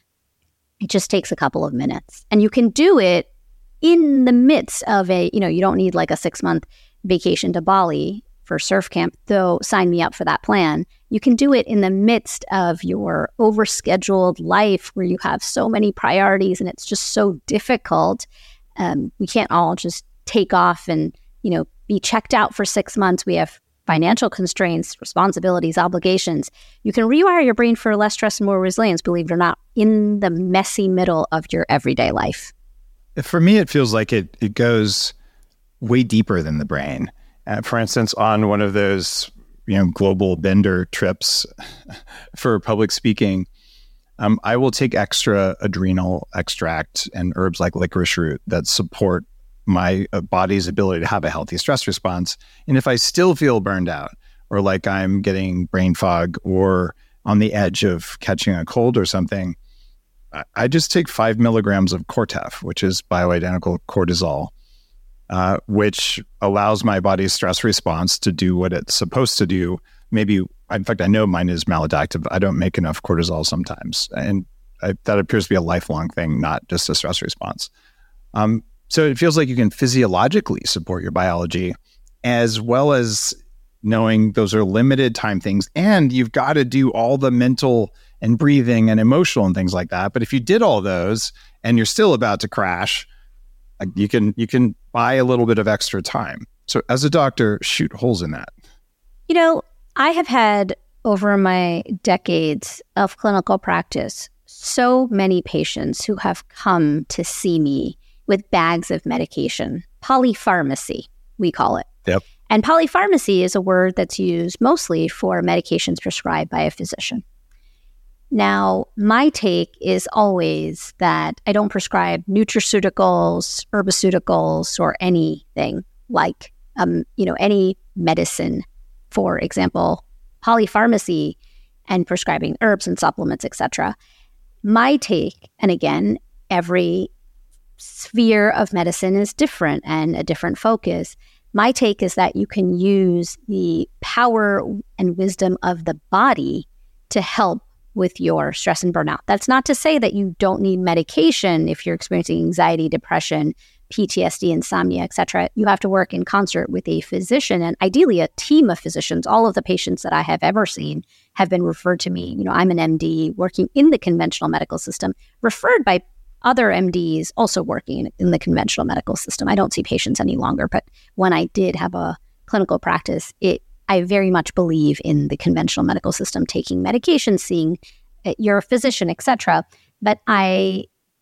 It just takes a couple of minutes. And you can do it in the midst of a, you know, you don't need like a six month vacation to Bali for surf camp, though sign me up for that plan. You can do it in the midst of your overscheduled life where you have so many priorities and it's just so difficult. Um, we can't all just take off and, you know, be checked out for six months. We have financial constraints, responsibilities, obligations. You can rewire your brain for less stress and more resilience, believe it or not, in the messy middle of your everyday life. For me, it feels like it it goes way deeper than the brain. Uh, for instance, on one of those you know, global bender trips for public speaking, um, I will take extra adrenal extract and herbs like licorice root that support my uh, body's ability to have a healthy stress response. And if I still feel burned out or like I'm getting brain fog or on the edge of catching a cold or something, I, I just take five milligrams of Cortef, which is bioidentical cortisol, uh, which allows my body's stress response to do what it's supposed to do. Maybe, in fact, I know mine is maladaptive. I don't make enough cortisol sometimes. And I, that appears to be a lifelong thing, not just a stress response. Um, So it feels like you can physiologically support your biology as well as knowing those are limited time things. And you've got to do all the mental and breathing and emotional and things like that. But if you did all those and you're still about to crash, you can you can buy a little bit of extra time. So as a doctor, shoot holes in that. You know, I have had over my decades of clinical practice so many patients who have come to see me with bags of medication, polypharmacy, we call it. Yep. And polypharmacy is a word that's used mostly for medications prescribed by a physician. Now, my take is always that I don't prescribe nutraceuticals, herbaceuticals, or anything like, um, you know, any medicine. For example, polypharmacy and prescribing herbs and supplements, et cetera. My take, and again, every sphere of medicine is different and a different focus. My take is that you can use the power and wisdom of the body to help with your stress and burnout. That's not to say that you don't need medication if you're experiencing anxiety, depression, P T S D, insomnia, et cetera. You have to work in concert with a physician and ideally a team of physicians. All of the patients that I have ever seen have been referred to me. You know, I'm an M D working in the conventional medical system, referred by other M Ds also working in the conventional medical system. I don't see patients any longer, but when I did have a clinical practice, it I very much believe in the conventional medical system, taking medication, seeing your physician, et cetera. But I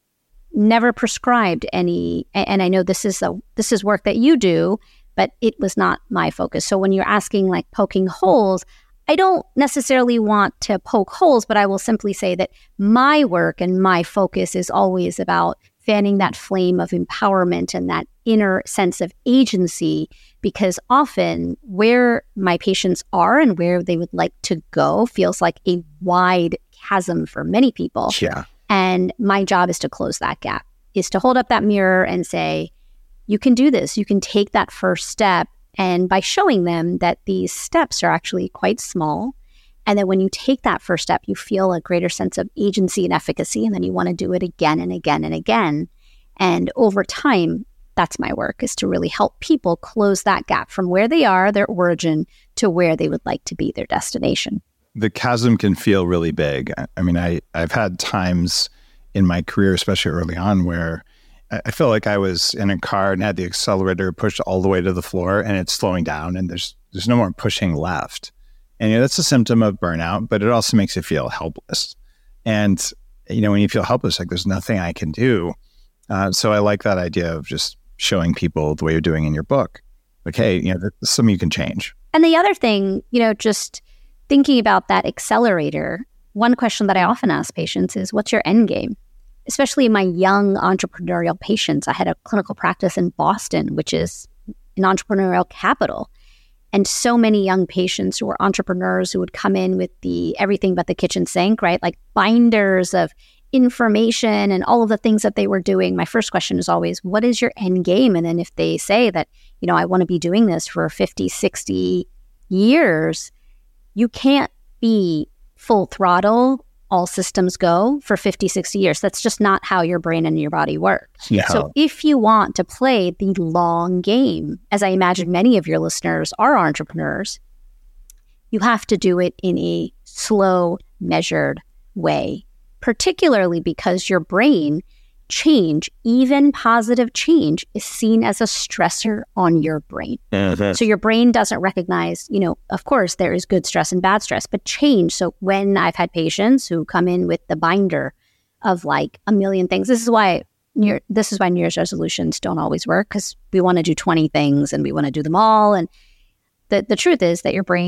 never prescribed any, and I know this is a this is work that you do, but it was not my focus. So when you're asking like poking holes, I don't necessarily want to poke holes, but I will simply say that my work and my focus is always about fanning that flame of empowerment and that inner sense of agency, because often where my patients are and where they would like to go feels like a wide chasm for many people. Yeah. And my job is to close that gap, is to hold up that mirror and say, you can do this. You can take that first step. And by showing them that these steps are actually quite small, and that when you take that first step, you feel a greater sense of agency and efficacy, and then you want to do it again and again and again. And over time, that's my work, is to really help people close that gap from where they are, their origin, to where they would like to be, their destination. The chasm can feel really big. I mean, I, I've had times in my career, especially early on, where I felt like I was in a car and had the accelerator pushed all the way to the floor and it's slowing down and there's there's no more pushing left. And you know, that's a symptom of burnout, but it also makes you feel helpless. And you know, when you feel helpless, like there's nothing I can do. Uh, so I like that idea of just showing people the way you're doing in your book. Like, hey, you know, there's something you can change. And the other thing, you know, just thinking about that accelerator, one question that I often ask patients is, what's your end game? Especially my young entrepreneurial patients. I had a clinical practice in Boston, which is an entrepreneurial capital. And so many young patients who were entrepreneurs who would come in with the everything but the kitchen sink, right? Like binders of information and all of the things that they were doing. My first question is always, what is your end game? And then if they say that, you know, I want to be doing this for fifty, sixty years, you can't be full throttle, all systems go for fifty, sixty years. That's just not how your brain and your body work. Yeah. So if you want to play the long game, as I imagine many of your listeners are entrepreneurs, you have to do it in a slow, measured way, particularly because your brain change, even positive change, is seen as a stressor on your brain. Mm-hmm. So your brain doesn't recognize, you know, of course, there is good stress and bad stress, but change. So when I've had patients who come in with the binder of like a million things, this is why New, this is why New Year's resolutions don't always work, because we want to do twenty things and we want to do them all. And the, the truth is that your brain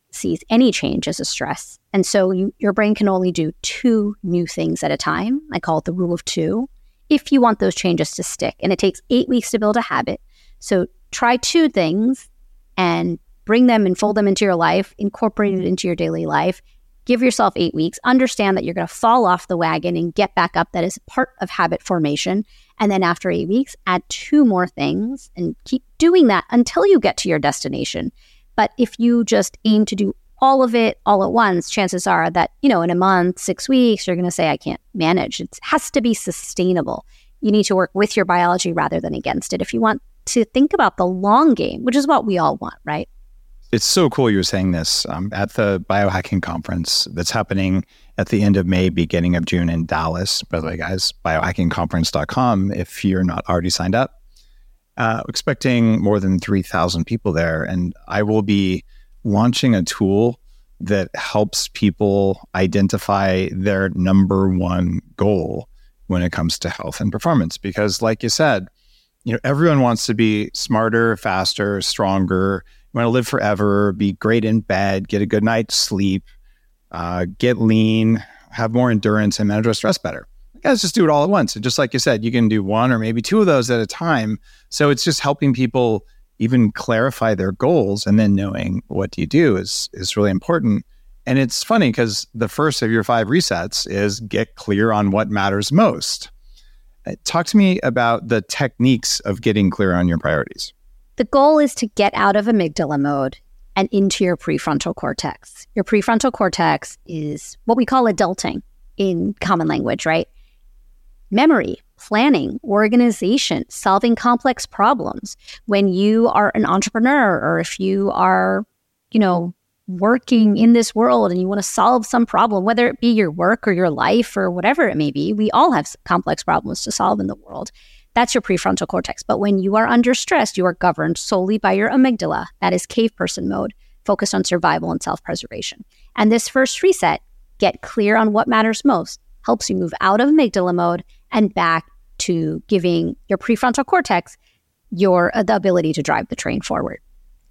sees any change as a stress. And so you, your brain can only do two new things at a time. I call it the rule of two, if you want those changes to stick. And it takes eight weeks to build a habit. So try two things and bring them and fold them into your life, incorporate it into your daily life. Give yourself eight weeks. Understand that you're going to fall off the wagon and get back up. That is part of habit formation. And then after eight weeks, add two more things and keep doing that until you get to your destination. But if you just aim to do all of it all at once, chances are that, you know, in a month, six weeks, you're going to say, I can't manage. It has to be sustainable. You need to work with your biology rather than against it if you want to think about the long game, which is what we all want, right? It's so cool you're saying this. Um, at the biohacking conference that's happening at the end of May, beginning of June in Dallas. By the way, guys, biohacking conference dot com if you're not already signed up. Uh, expecting more than three thousand people there. And I will be launching a tool that helps people identify their number one goal when it comes to health and performance. Because like you said, you know, everyone wants to be smarter, faster, stronger, you want to live forever, be great in bed, get a good night's sleep, uh, get lean, have more endurance, and manage our stress better. Guys, just do it all at once. And just like you said, you can do one or maybe two of those at a time. So it's just helping people even clarify their goals, and then knowing what do you do is is really important. And it's funny because the first of your five resets is get clear on what matters most. Talk to me about the techniques of getting clear on your priorities. The goal is to get out of amygdala mode and into your prefrontal cortex. Your prefrontal cortex is what we call adulting in common language, right? Memory, planning, organization, solving complex problems. When you are an entrepreneur, or if you are, you know, working in this world and you want to solve some problem, whether it be your work or your life or whatever it may be, we all have complex problems to solve in the world. That's your prefrontal cortex. But when you are under stress, you are governed solely by your amygdala. That is cave person mode, focused on survival and self-preservation. And this first reset, get clear on what matters most, helps you move out of amygdala mode and back to giving your prefrontal cortex your uh, the ability to drive the train forward.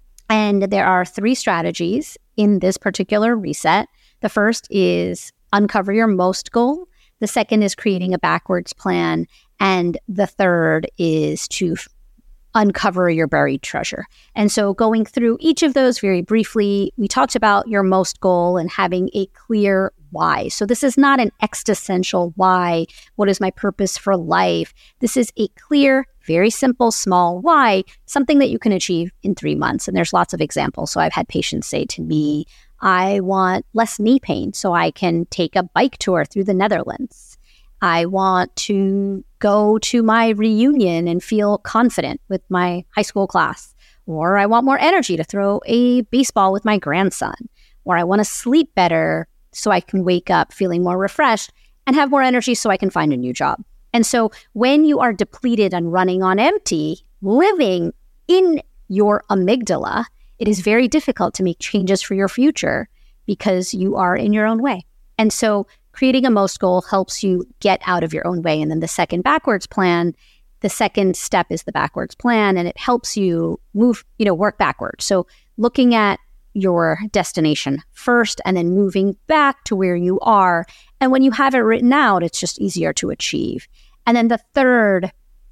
And there are three strategies in this particular reset. The first is uncover your most goal. The second is creating a backwards plan. And the third is to f- uncover your buried treasure. And so going through each of those very briefly, we talked about your most goal and having a clear why. So this is not an existential why. What is my purpose for life? This is a clear, very simple, small why, something that you can achieve in three months. And there's lots of examples. So I've had patients say to me, I want less knee pain so I can take a bike tour through the Netherlands. I want to go to my reunion and feel confident with my high school class. Or I want more energy to throw a baseball with my grandson. Or I want to sleep better so I can wake up feeling more refreshed and have more energy so I can find a new job. And so when you are depleted and running on empty, living in your amygdala, it is very difficult to make changes for your future because you are in your own way. And so creating a most goal helps you get out of your own way. And then the second backwards plan, the second step is the backwards plan, and it helps you move, you know, work backwards. So looking at your destination first and then moving back to where you are. And when you have it written out, it's just easier to achieve. And then the third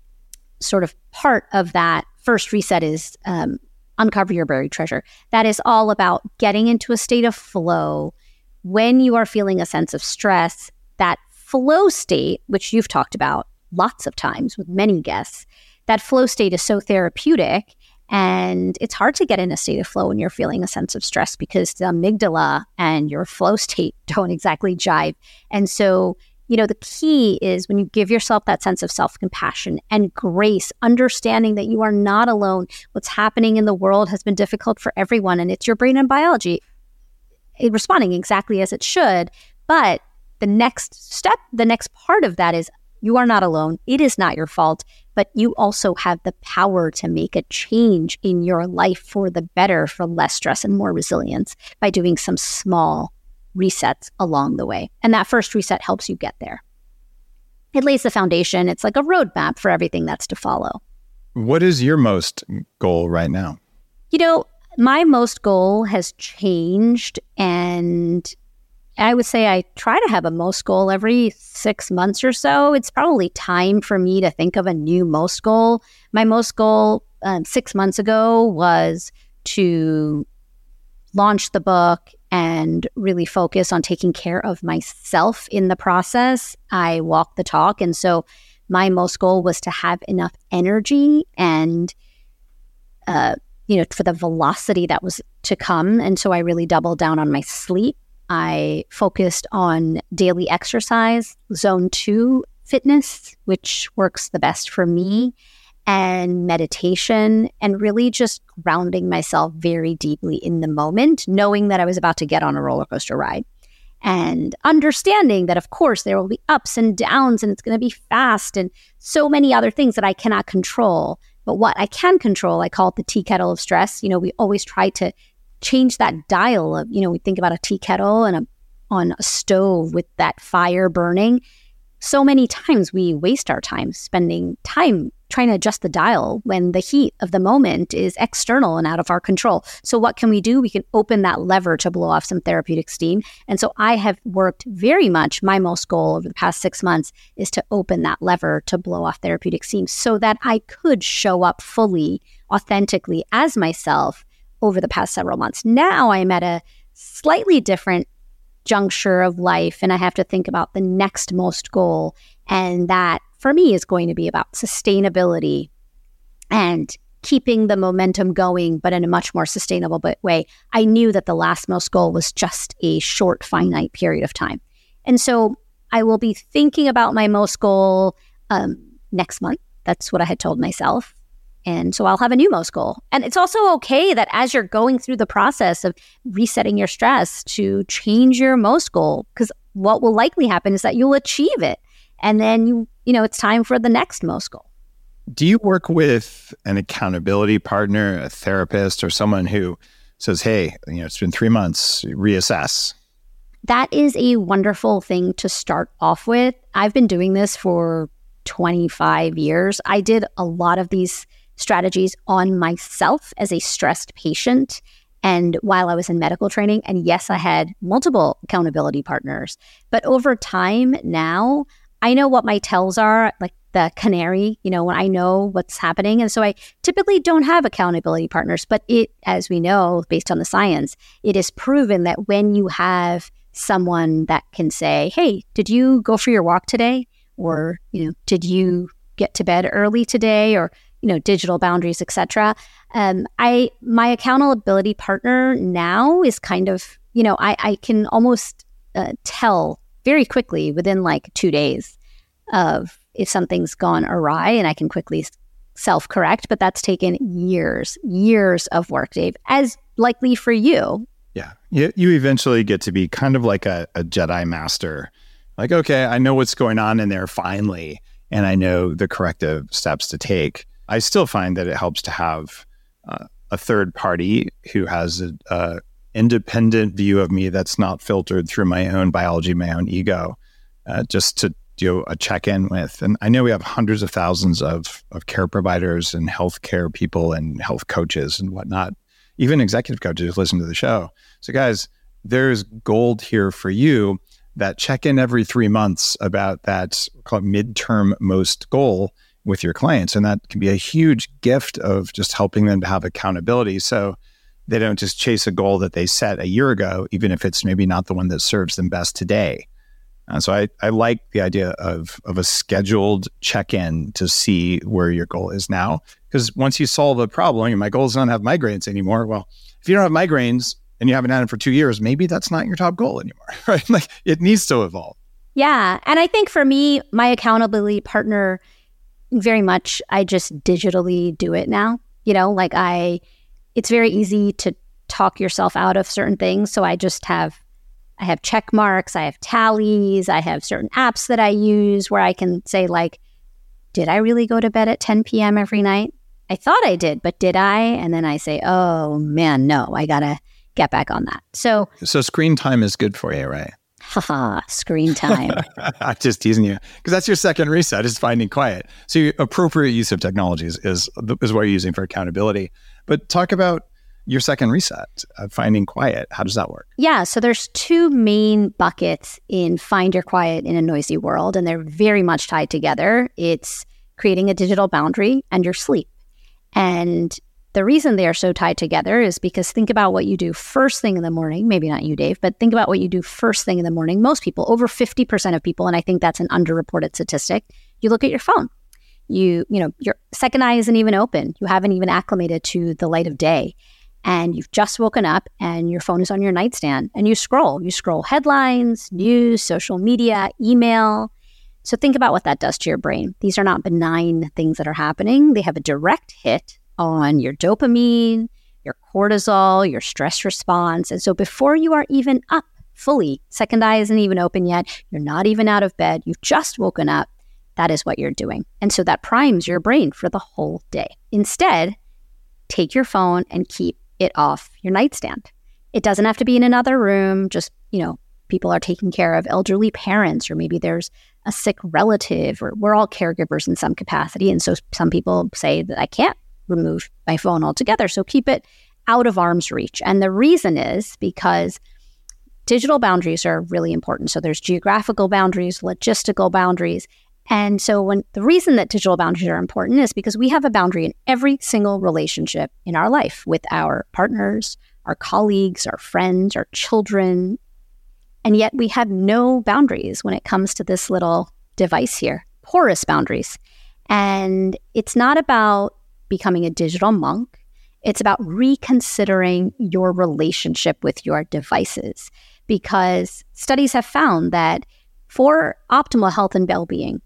sort of part of that first reset is um, uncover your buried treasure. That is all about getting into a state of flow. When you are feeling a sense of stress, that flow state, which you've talked about lots of times with many guests, that flow state is so therapeutic. And it's hard to get in a state of flow when you're feeling a sense of stress because the amygdala and your flow state don't exactly jive. And so, you know, the key is when you give yourself that sense of self-compassion and grace, understanding that you are not alone. What's happening in the world has been difficult for everyone, and it's your brain and biology responding exactly as it should. But the next step, the next part of that is you are not alone. It is not your fault, but you also have the power to make a change in your life for the better, for less stress and more resilience by doing some small resets along the way. And that first reset helps you get there. It lays the foundation. It's like a roadmap for everything that's to follow. What is your most goal right now? You know, My most goal has changed, and I would say I try to have a most goal every six months or so. It's probably time for me to think of a new most goal. My most goal um, six months ago was to launch the book and really focus on taking care of myself in the process. I walk the talk. And so my most goal was to have enough energy and, uh, you know, for the velocity that was to come. And so I really doubled down on my sleep. I focused on daily exercise, zone two fitness, which works the best for me, and meditation, and really just grounding myself very deeply in the moment, knowing that I was about to get on a roller coaster ride, and understanding that, of course, there will be ups and downs, and it's going to be fast, and so many other things that I cannot control. But what I can control, I call it the tea kettle of stress. You know, we always try to change that dial of, you know, we think about a tea kettle and a, on a stove with that fire burning. So many times we waste our time spending time trying to adjust the dial when the heat of the moment is external and out of our control. So what can we do? We can open that lever to blow off some therapeutic steam. And so I have worked very much, my most goal over the past six months is to open that lever to blow off therapeutic steam so that I could show up fully, authentically as myself over the past several months. Now I'm at a slightly different juncture of life, and I have to think about the next most goal. And that for me is going to be about sustainability and keeping the momentum going, but in a much more sustainable way. I knew that the last most goal was just a short, finite period of time. And so I will be thinking about my most goal um, next month. That's what I had told myself. And so I'll have a new most goal. And it's also okay that as you're going through the process of resetting your stress to change your most goal, because what will likely happen is that you'll achieve it. And then, you you know, it's time for the next most goal. Do you work with an accountability partner, a therapist, or someone who says, hey, you know, it's been three months, reassess? That is a wonderful thing to start off with. I've been doing this for twenty-five years. I did a lot of these strategies on myself as a stressed patient and while I was in medical training. And yes, I had multiple accountability partners. But over time now, I know what my tells are, like the canary, you know, when I know what's happening. And so I typically don't have accountability partners. But it, as we know, based on the science, it is proven that when you have someone that can say, hey, did you go for your walk today? Or, you know, did you get to bed early today? Or, you know, digital boundaries, et cetera. Um, I, my accountability partner now is kind of, you know, I, I can almost uh, tell very quickly within like two days of if something's gone awry, and I can quickly self-correct, but that's taken years, years of work, Dave, as likely for you. Yeah. You, you eventually get to be kind of like a, a Jedi master. Like, okay, I know what's going on in there finally, and I know the corrective steps to take. I still find that it helps to have uh, a third party who has an a independent view of me that's not filtered through my own biology, my own ego, uh, just to do a check-in with. And I know we have hundreds of thousands of, of care providers and healthcare people and health coaches and whatnot, even executive coaches listen to the show. So guys, there's gold here for you. That check in every three months about that called midterm most goal with your clients. And that can be a huge gift of just helping them to have accountability. So they don't just chase a goal that they set a year ago, even if it's maybe not the one that serves them best today. And so I, I like the idea of, of a scheduled check-in to see where your goal is now. Because once you solve a problem, and my goal is not to have migraines anymore. Well, if you don't have migraines and you haven't had them for two years, maybe that's not your top goal anymore, right? Like it needs to evolve. Yeah. And I think for me, my accountability partner, very much, I just digitally do it now. You know, like I, it's very easy to talk yourself out of certain things. So I just have, I have check marks, I have tallies, I have certain apps that I use where I can say like, did I really go to bed at ten p.m. every night? I thought I did, but did I? And then I say, oh man, no, I gotta get back on that. So, so screen time is good for you, right? Haha, screen time. I'm just teasing you because that's your second reset is finding quiet. So your appropriate use of technologies is, is what you're using for accountability. But talk about your second reset, uh, finding quiet. How does that work? Yeah, so there's two main buckets in find your quiet in a noisy world, and they're very much tied together. It's creating a digital boundary and your sleep. And the reason they are so tied together is because think about what you do first thing in the morning. Maybe not you, Dave, but think about what you do first thing in the morning. Most people, over fifty percent of people, and I think that's an underreported statistic, you look at your phone. You, you know, your second eye isn't even open. You haven't even acclimated to the light of day. And you've just woken up and your phone is on your nightstand and you scroll. You scroll headlines, news, social media, email. So think about what that does to your brain. These are not benign things that are happening. They have a direct hit on your dopamine, your cortisol, your stress response. And so before you are even up fully, second eye isn't even open yet, you're not even out of bed, you've just woken up, that is what you're doing. And so that primes your brain for the whole day. Instead, take your phone and keep it off your nightstand. It doesn't have to be in another room. Just, you know, people are taking care of elderly parents, or maybe there's a sick relative, or we're all caregivers in some capacity. And so some people say that I can't remove my phone altogether. So keep it out of arm's reach. And the reason is because digital boundaries are really important. So there's geographical boundaries, logistical boundaries. And so when the reason that digital boundaries are important is because we have a boundary in every single relationship in our life with our partners, our colleagues, our friends, our children. And yet we have no boundaries when it comes to this little device here, porous boundaries. And it's not about becoming a digital monk. It's about reconsidering your relationship with your devices, because studies have found that for optimal health and well-being,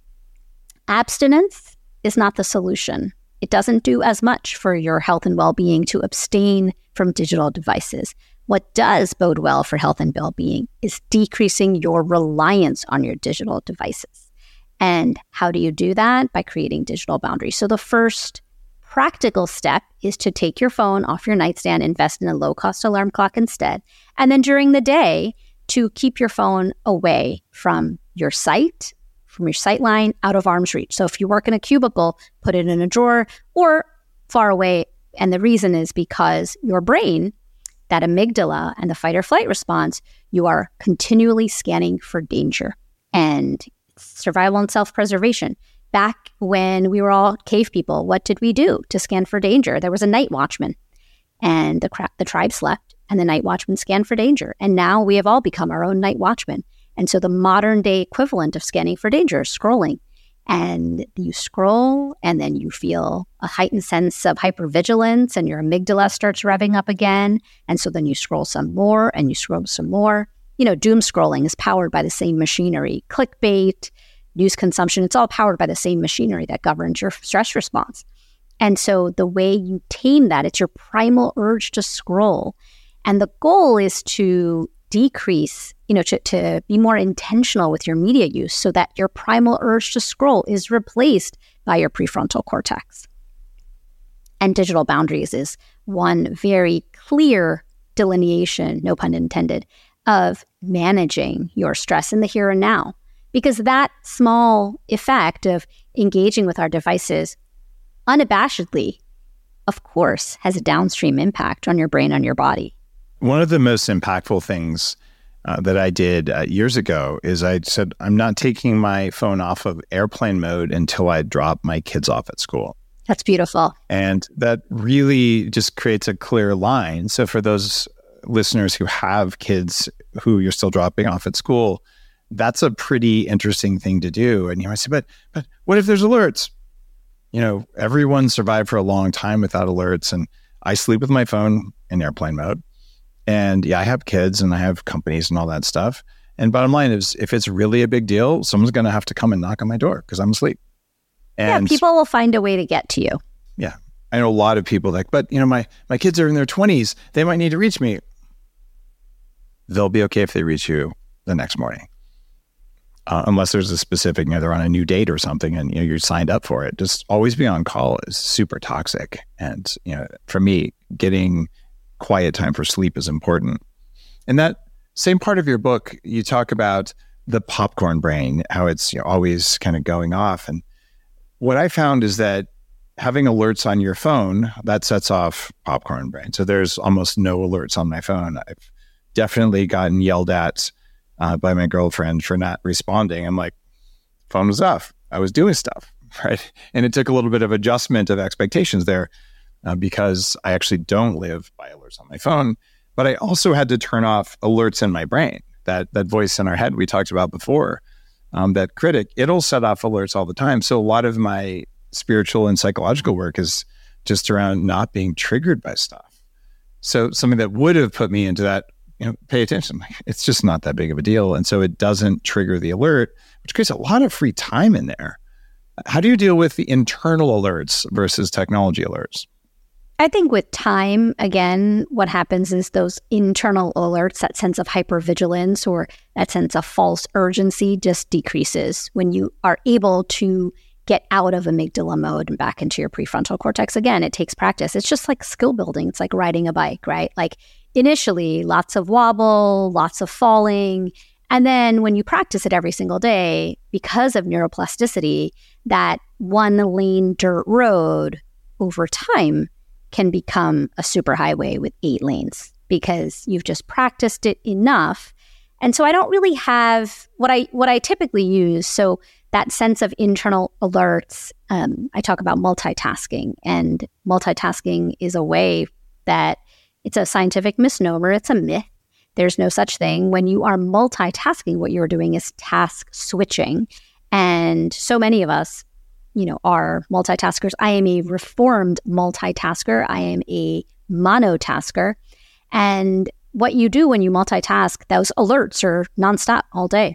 abstinence is not the solution. It doesn't do as much for your health and well-being to abstain from digital devices. What does bode well for health and well-being is decreasing your reliance on your digital devices. And how do you do that? By creating digital boundaries. So the first practical step is to take your phone off your nightstand, invest in a low-cost alarm clock instead, and then during the day, to keep your phone away from your sight, from your sight line, out of arm's reach. So if you work in a cubicle, put it in a drawer or far away. And the reason is because your brain, that amygdala and the fight or flight response, you are continually scanning for danger and survival and self-preservation. Back when we were all cave people, what did we do to scan for danger? There was a night watchman, and the, cra- the tribe slept, and the night watchman scanned for danger. And now we have all become our own night watchmen. And so the modern day equivalent of scanning for danger is scrolling. And you scroll, and then you feel a heightened sense of hypervigilance, and your amygdala starts revving up again. And so then you scroll some more, and you scroll some more. You know, doom scrolling is powered by the same machinery. Clickbait, news consumption, it's all powered by the same machinery that governs your stress response. And so the way you tame that, it's your primal urge to scroll. And the goal is to decrease, you know, to, to be more intentional with your media use so that your primal urge to scroll is replaced by your prefrontal cortex. And digital boundaries is one very clear delineation, no pun intended, of managing your stress in the here and now. Because that small effect of engaging with our devices unabashedly, of course, has a downstream impact on your brain, on your body. One of the most impactful things uh, that I did uh, years ago is I said, I'm not taking my phone off of airplane mode until I drop my kids off at school. That's beautiful. And that really just creates a clear line. So for those listeners who have kids who you're still dropping off at school, that's a pretty interesting thing to do. And you might say, but, but what if there's alerts? You know, everyone survived for a long time without alerts. And I sleep with my phone in airplane mode. And yeah, I have kids and I have companies and all that stuff. And bottom line is, if it's really a big deal, someone's going to have to come and knock on my door because I'm asleep. And yeah, people will find a way to get to you. Yeah. I know a lot of people like, but you know, my, my kids are in their twenties. They might need to reach me. They'll be okay if they reach you the next morning. Uh, unless there's a specific, you know, they're on a new date or something and, you know, you're signed up for it. Just always be on call is super toxic. And, you know, for me, getting quiet time for sleep is important. In that same part of your book, you talk about the popcorn brain, how it's, you know, always kind of going off. And what I found is that having alerts on your phone, that sets off popcorn brain. So there's almost no alerts on my phone. I've definitely gotten yelled at uh, by my girlfriend for not responding. I'm like, phone was off. I was doing stuff, right? And it took a little bit of adjustment of expectations there uh, because I actually don't live by alerts on my phone. But I also had to turn off alerts in my brain. That that voice in our head we talked about before, um, that critic, it'll set off alerts all the time. So a lot of my spiritual and psychological work is just around not being triggered by stuff. So something that would have put me into that, you know, pay attention. It's just not that big of a deal. And so it doesn't trigger the alert, which creates a lot of free time in there. How do you deal with the internal alerts versus technology alerts? I think with time, again, what happens is those internal alerts, that sense of hypervigilance or that sense of false urgency just decreases when you are able to get out of amygdala mode and back into your prefrontal cortex. Again, it takes practice. It's just like skill building. It's like riding a bike, right? Like initially, lots of wobble, lots of falling. And then when you practice it every single day, because of neuroplasticity, that one lane dirt road over time can become a superhighway with eight lanes because you've just practiced it enough. And so I don't really have what I what I typically use. So that sense of internal alerts, um, I talk about multitasking, and multitasking is a way that it's a scientific misnomer. It's a myth. There's no such thing. When you are multitasking, what you're doing is task switching. And so many of us, you know, are multitaskers. I am a reformed multitasker. I am a monotasker. And what you do when you multitask, those alerts are nonstop all day.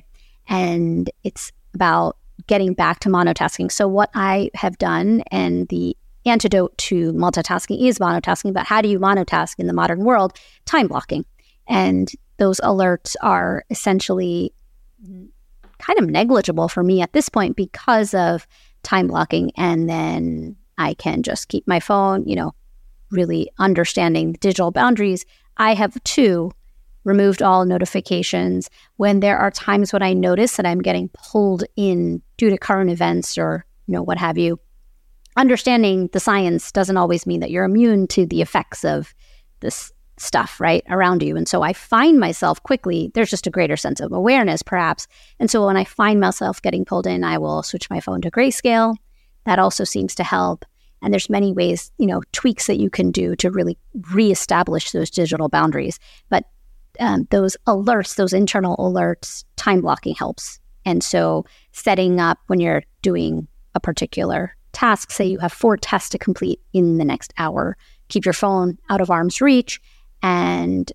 And it's about getting back to monotasking. So what I have done, and the antidote to multitasking is monotasking, but how do you monotask in the modern world? Time blocking. And those alerts are essentially kind of negligible for me at this point because of time blocking. And then I can just keep my phone, you know, really understanding the digital boundaries. I have too removed all notifications when there are times when I notice that I'm getting pulled in due to current events or, you know, what have you. Understanding the science doesn't always mean that you're immune to the effects of this stuff, right, around you. And so I find myself quickly, there's just a greater sense of awareness, perhaps. And so when I find myself getting pulled in, I will switch my phone to grayscale. That also seems to help. And there's many ways, you know, tweaks that you can do to really reestablish those digital boundaries. But um, those alerts, those internal alerts, time blocking helps. And so setting up when you're doing a particular task, say you have four tests to complete in the next hour, keep your phone out of arm's reach and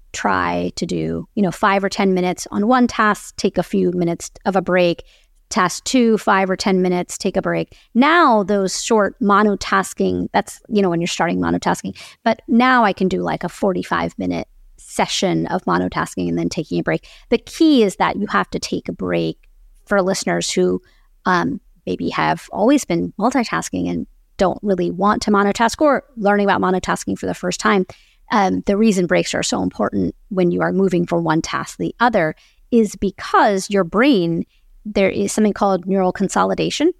try to do, you know, five or ten minutes on one task, take a few minutes of a break. Task two, five or ten minutes, take a break. Now those short monotasking, that's, you know, when you're starting monotasking, but now I can do like a forty-five minute session of monotasking and then taking a break. The key is that you have to take a break for listeners who um, maybe have always been multitasking and don't really want to monotask or learning about monotasking for the first time. Um, the reason breaks are so important when you are moving from one task to the other is because your brain, there is something called neural consolidation.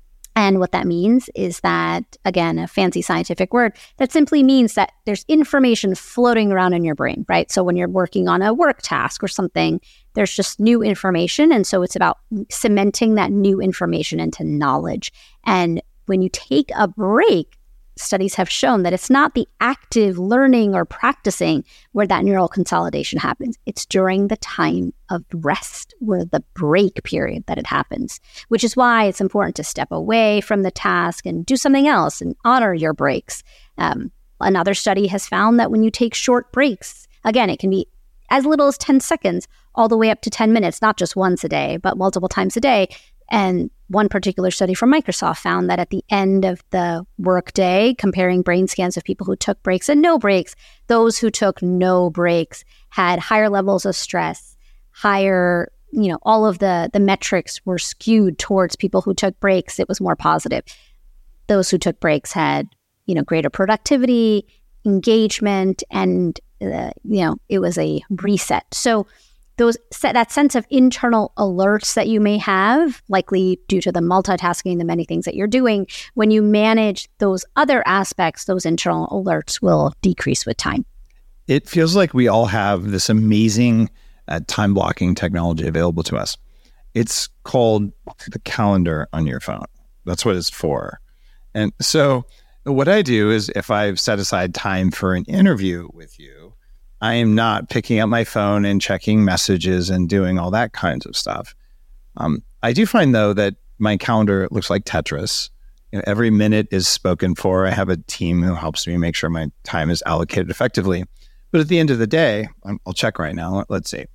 And what that means is that, again, a fancy scientific word, that simply means that there's information floating around in your brain, right? So when you're working on a work task or something, there's just new information. And so it's about cementing that new information into knowledge. And when you take a break, studies have shown that it's not the active learning or practicing where that neural consolidation happens. It's during the time of rest, where the break period that it happens, which is why it's important to step away from the task and do something else and honor your breaks. Um, another study has found that when you take short breaks, again, it can be as little as ten seconds all the way up to ten minutes, not just once a day, but multiple times a day. And one particular study from Microsoft found that at the end of the workday, comparing brain scans of people who took breaks and no breaks, those who took no breaks had higher levels of stress, higher, you know, all of the, the metrics were skewed towards people who took breaks. It was more positive. Those who took breaks had, you know, greater productivity, engagement, and, uh, you know, it was a reset. So those that sense of internal alerts that you may have, likely due to the multitasking, the many things that you're doing, when you manage those other aspects, those internal alerts will decrease with time. It feels like we all have this amazing uh, time blocking technology available to us. It's called the calendar on your phone. That's what it's for. And so what I do is if I've set aside time for an interview with you, I am not picking up my phone and checking messages and doing all that kinds of stuff. Um, I do find, though, that my calendar looks like Tetris. You know, every minute is spoken for. I have a team who helps me make sure my time is allocated effectively. But at the end of the day, I'll check right now. Let's see.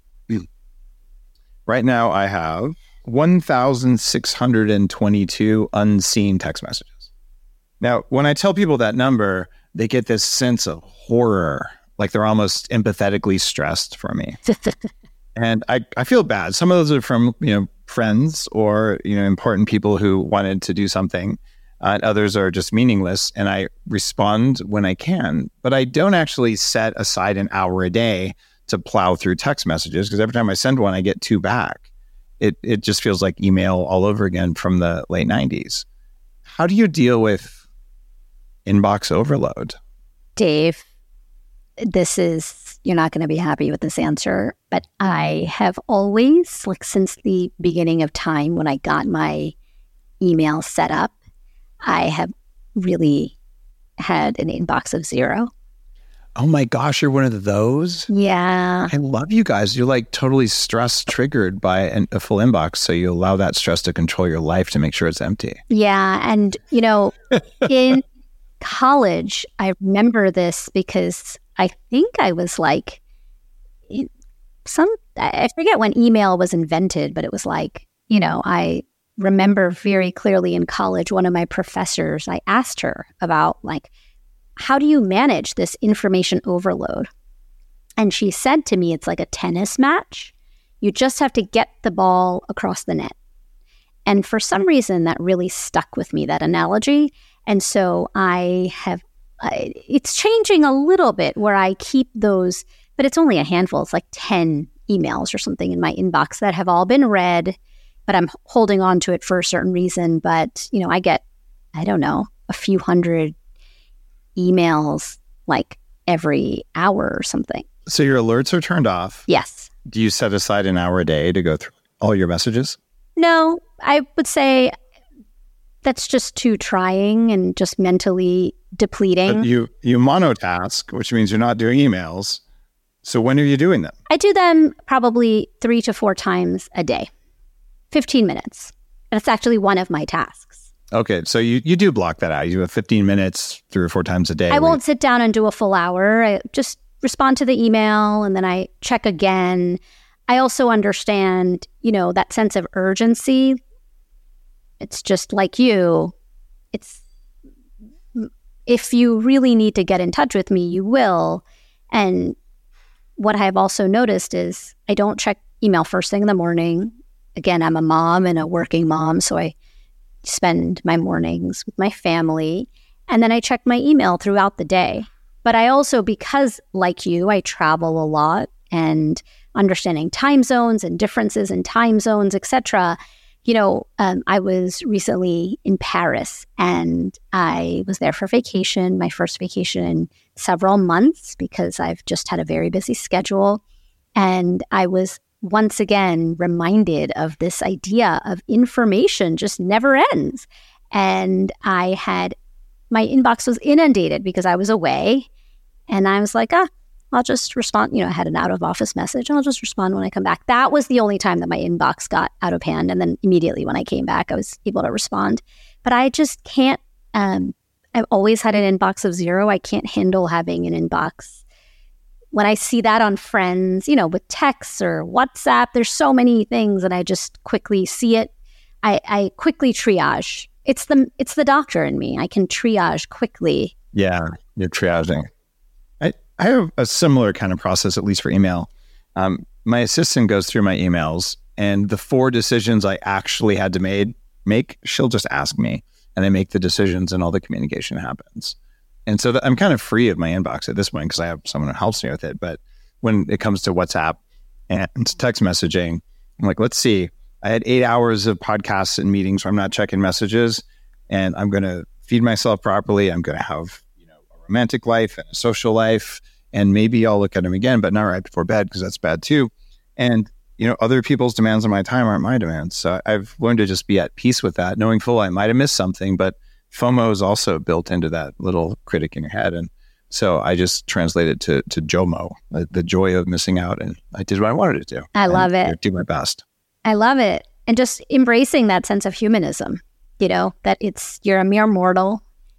Right now, I have one thousand six hundred twenty-two unseen text messages. Now, when I tell people that number, they get this sense of horror, like they're almost empathetically stressed for me. And I, I feel bad. Some of those are from, you know, friends or, you know, important people who wanted to do something. Uh, and others are just meaningless. And I respond when I can. But I don't actually set aside an hour a day to plow through text messages, because every time I send one, I get two back. It it just feels like email all over again from the late nineties. How do you deal with inbox overload? Dave, this is, you're not going to be happy with this answer, but I have always, like since the beginning of time when I got my email set up, I have really had an inbox of zero. Oh my gosh, you're one of those? Yeah. I love you guys. You're like totally stress triggered by an, a full inbox. So you allow that stress to control your life to make sure it's empty. Yeah. And, you know, in college, I remember this because I think I was like, some, I forget when email was invented, but it was like, you know, I remember very clearly in college, one of my professors, I asked her about like, how do you manage this information overload? And she said to me, it's like a tennis match. You just have to get the ball across the net. And for some reason, that really stuck with me, that analogy. And so I have, I, it's changing a little bit where I keep those, but it's only a handful. It's like ten emails or something in my inbox that have all been read, but I'm holding on to it for a certain reason. But, you know, I get, I don't know, a few hundred emails like every hour or something. So your alerts are turned off. Yes. Do you set aside an hour a day to go through all your messages? No, I would say that's just too trying and just mentally depleting. But you you monotask, which means you're not doing emails. So when are you doing them? I do them probably three to four times a day, fifteen minutes. That's actually one of my tasks. Okay, so you, you do block that out. You have fifteen minutes, three or four times a day. I won't sit down and do a full hour. I just respond to the email and then I check again. I also understand, you know, that sense of urgency. It's just like you. It's, if you really need to get in touch with me, you will. And what I've also noticed is I don't check email first thing in the morning. Again, I'm a mom and a working mom, so I spend my mornings with my family, and then I check my email throughout the day. But I also, because like you, I travel a lot, and understanding time zones and differences in time zones, et cetera. You know, um, I was recently in Paris, and I was there for vacation, my first vacation in several months, because I've just had a very busy schedule. And I was once again reminded of this idea of information just never ends. And I had, my inbox was inundated because I was away. And I was like, ah, I'll just respond. You know, I had an out of office message. I'll just respond when I come back. That was the only time that my inbox got out of hand. And then immediately when I came back, I was able to respond. But I just can't, um, I've always had an inbox of zero. I can't handle having an inbox. When I see that on friends, you know, with texts or WhatsApp, there's so many things, and I just quickly see it. I, I quickly triage. It's the it's the doctor in me. I can triage quickly. Yeah, you're triaging. I, I have a similar kind of process, at least for email. Um, my assistant goes through my emails, and the four decisions I actually had to made, make, she'll just ask me, and I make the decisions, and all the communication happens. And so the, I'm kind of free of my inbox at this point because I have someone who helps me with it. But when it comes to WhatsApp, and text messaging. I'm like, let's see. I had eight hours of podcasts and meetings where I'm not checking messages, and I'm going to feed myself properly. I'm going to have, you know, a romantic life and a social life, and maybe I'll look at them again, but not right before bed because that's bad too. And, you know, other people's demands on my time aren't my demands. So I've learned to just be at peace with that, knowing full I might have missed something, but FOMO is also built into that little critic in your head. And so I just translated to to JOMO, the, the joy of missing out, and I did what I wanted to do. I love it. Do my best. I love it. And just embracing that sense of humanism, you know, that it's, you're a mere mortal,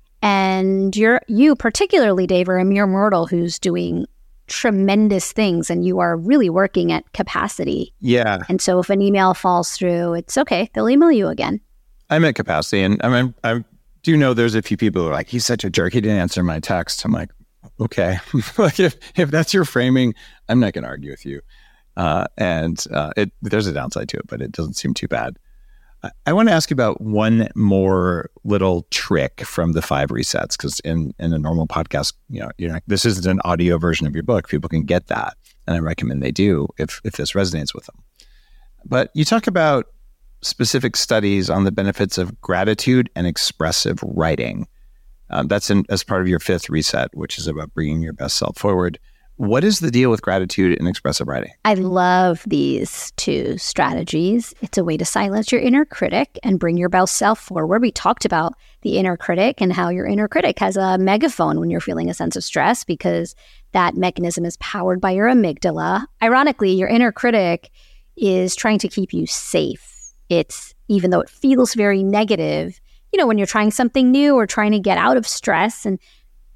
and you're, you particularly, Dave, are a mere mortal who's doing tremendous things, and you are really working at capacity. Yeah. And so if an email falls through, it's okay. They'll email you again. I'm at capacity. And I mean, I do know there's a few people who are like, he's such a jerk. He didn't answer my text. I'm like, okay. Like if, if that's your framing, I'm not going to argue with you. Uh, and uh, it, there's a downside to it, but it doesn't seem too bad. I, I want to ask you about one more little trick from the five resets, because in, in a normal podcast, you know, you're not, this isn't an audio version of your book. People can get that, and I recommend they do if if this resonates with them. But you talk about specific studies on the benefits of gratitude and expressive writing. Um, that's in, as part of your fifth reset, which is about bringing your best self forward. What is the deal with gratitude and expressive writing? I love these two strategies. It's a way to silence your inner critic and bring your best self forward. We talked about the inner critic and how your inner critic has a megaphone when you're feeling a sense of stress, because that mechanism is powered by your amygdala. Ironically, your inner critic is trying to keep you safe. It's, even though it feels very negative, you know, when you're trying something new or trying to get out of stress and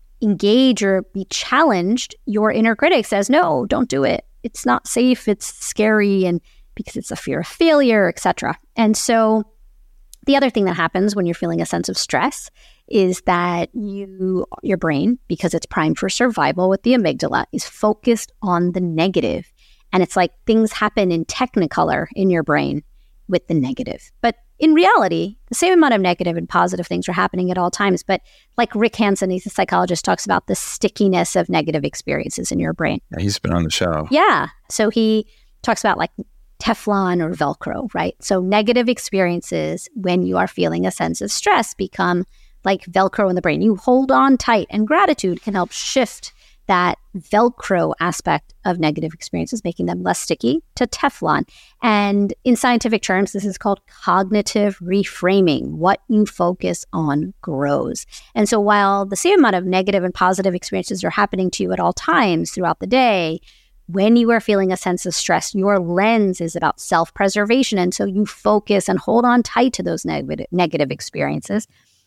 engage or be challenged, your inner critic says, no, don't do it. It's not safe. It's scary. And because it's a fear of failure, et cetera. And so the other thing that happens when you're feeling a sense of stress is that you, your brain, because it's primed for survival with the amygdala, is focused on the negative. And it's like things happen in technicolor in your brain with the negative. But in reality, the same amount of negative and positive things are happening at all times. But like Rick Hanson, he's a psychologist, talks about the stickiness of negative experiences in your brain. Yeah, he's been on the show. Yeah. So he talks about like Teflon or Velcro, right? So negative experiences when you are feeling a sense of stress become like Velcro in the brain. You hold on tight, and gratitude can help shift that Velcro aspect of negative experiences, making them less sticky, to Teflon. And in scientific terms, this is called cognitive reframing. What you focus on grows. And so while the same amount of negative and positive experiences are happening to you at all times throughout the day, when you are feeling a sense of stress, your lens is about self-preservation. And so you focus and hold on tight to those neg- negative experiences.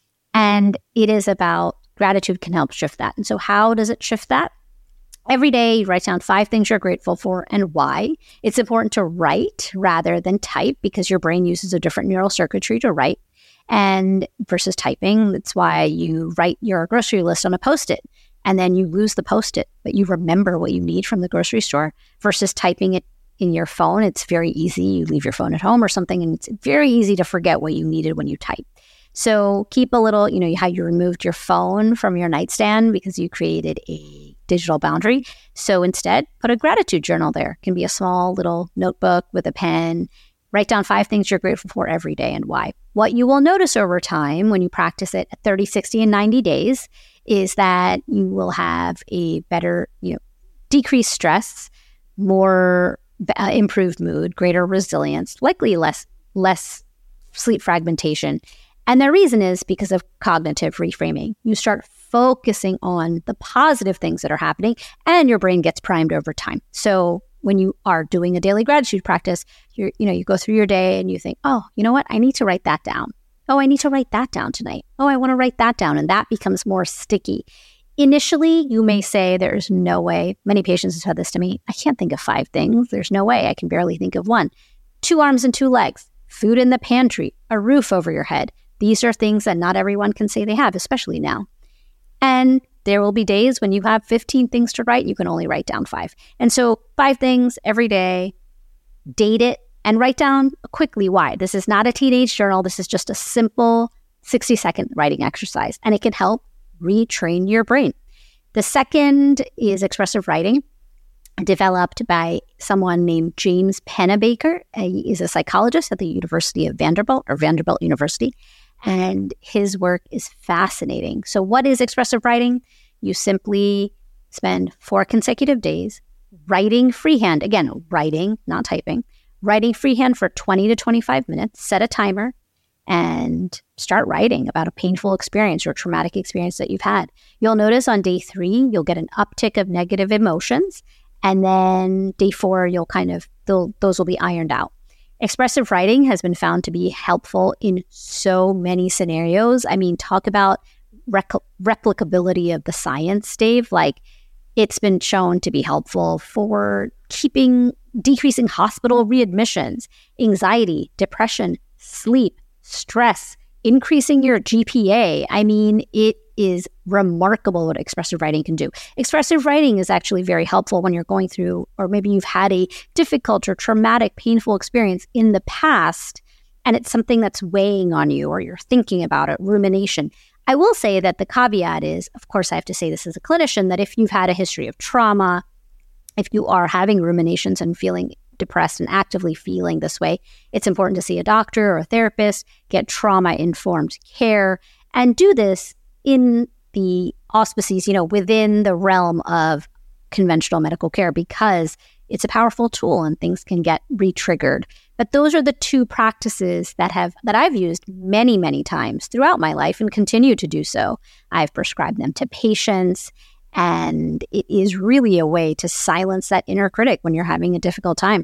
And it is about gratitude can help shift that. And so how does it shift that? Every day, you write down five things you're grateful for and why. It's important to write rather than type, because your brain uses a different neural circuitry to write and versus typing. That's why you write your grocery list on a Post-it, and then you lose the Post-it, but you remember what you need from the grocery store, versus typing it in your phone. It's very easy. You leave your phone at home or something, and it's very easy to forget what you needed when you type. So keep a little, you know, how you removed your phone from your nightstand because you created a digital boundary. So instead, put a gratitude journal there. It can be a small little notebook with a pen. Write down five things you're grateful for every day and why. What you will notice over time when you practice it at thirty, sixty, and ninety days is that you will have a better, you know, decreased stress, more uh, improved mood, greater resilience, likely less less sleep fragmentation. And the reason is because of cognitive reframing. You start focusing on the positive things that are happening, and your brain gets primed over time. So when you are doing a daily gratitude practice, you're, you know, you go through your day and you think, oh, you know what? I need to write that down. Oh, I need to write that down tonight. Oh, I want to write that down. And that becomes more sticky. Initially, you may say, there's no way. Many patients have said this to me. I can't think of five things. There's no way. I can barely think of one. Two arms and two legs, food in the pantry, a roof over your head. These are things that not everyone can say they have, especially now. And there will be days when you have fifteen things to write, you can only write down five. And so five things every day, date it, and write down quickly why. This is not a teenage journal. This is just a simple sixty-second writing exercise, and it can help retrain your brain. The second is expressive writing. developed by someone named James Pennebaker. He is a psychologist at the University of Vanderbilt or Vanderbilt University, and his work is fascinating. So what is expressive writing? You simply spend four consecutive days writing freehand. Again, writing, not typing. Writing freehand for twenty to twenty-five minutes, set a timer, and start writing about a painful experience or traumatic experience that you've had. You'll notice on day three, you'll get an uptick of negative emotions. And then day four, you'll kind of, those will be ironed out. Expressive writing has been found to be helpful in so many scenarios. I mean, talk about rec- replicability of the science, Dave. Like, it's been shown to be helpful for keeping, decreasing hospital readmissions, anxiety, depression, sleep, stress, increasing your G P A. I mean, it is remarkable what expressive writing can do. Expressive writing is actually very helpful when you're going through, or maybe you've had a difficult or traumatic, painful experience in the past, and it's something that's weighing on you, or you're thinking about it, rumination. I will say that the caveat is, of course, I have to say this as a clinician, that if you've had a history of trauma, if you are having ruminations and feeling depressed and actively feeling this way, it's important to see a doctor or a therapist, get trauma-informed care, and do this in the auspices, you know, within the realm of conventional medical care, because it's a powerful tool and things can get re-triggered. But those are the two practices that have that I've used many, many times throughout my life and continue to do so. I've prescribed them to patients, and it is really a way to silence that inner critic when you're having a difficult time.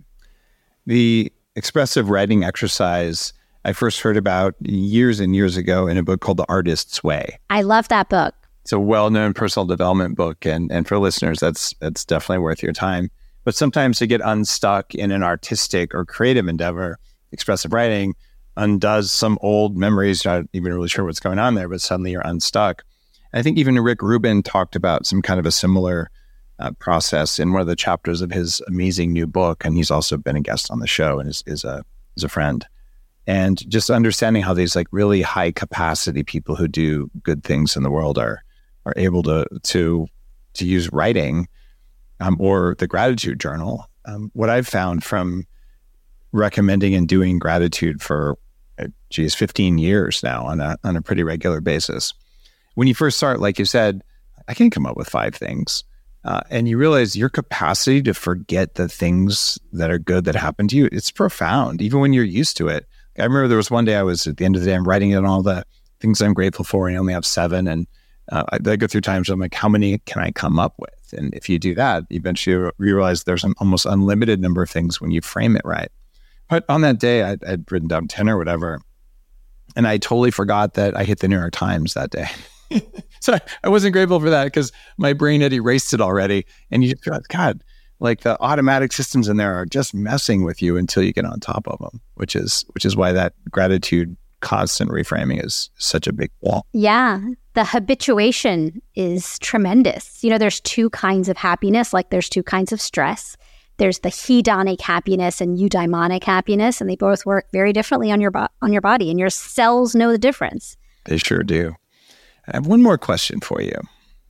The expressive writing exercise I first heard about years and years ago in a book called The Artist's Way. I love that book. It's a well-known personal development book, and, and for listeners, that's that's definitely worth your time. But sometimes to get unstuck in an artistic or creative endeavor, expressive writing undoes some old memories. You're not even really sure what's going on there, but suddenly you're unstuck. I think even Rick Rubin talked about some kind of a similar uh, process in one of the chapters of his amazing new book, and he's also been a guest on the show and is, is a is a friend. And just understanding how these like really high capacity people who do good things in the world are are able to to to use writing um, or the gratitude journal. Um, what I've found from recommending and doing gratitude for, uh, geez, fifteen years now on a on a pretty regular basis. When you first start, like you said, I can come up with five things. Uh, and you realize your capacity to forget the things that are good that happen to you, it's profound, even when you're used to it. I remember there was one day I was, at the end of the day, I'm writing in all the things I'm grateful for, and I only have seven. And uh, I, I go through times where I'm like, how many can I come up with? And if you do that, eventually you realize there's an almost unlimited number of things when you frame it right. But on that day, I'd, I'd written down ten or whatever, and I totally forgot that I hit the New York Times that day. So I, I wasn't grateful for that because my brain had erased it already. And you just feel like, God, like the automatic systems in there are just messing with you until you get on top of them, which is which is why that gratitude constant reframing is such a big wall. Yeah, the habituation is tremendous. You know, there's two kinds of happiness, like there's two kinds of stress. There's the hedonic happiness and eudaimonic happiness, and they both work very differently on your bo- on your body, and your cells know the difference. They sure do. I have one more question for you.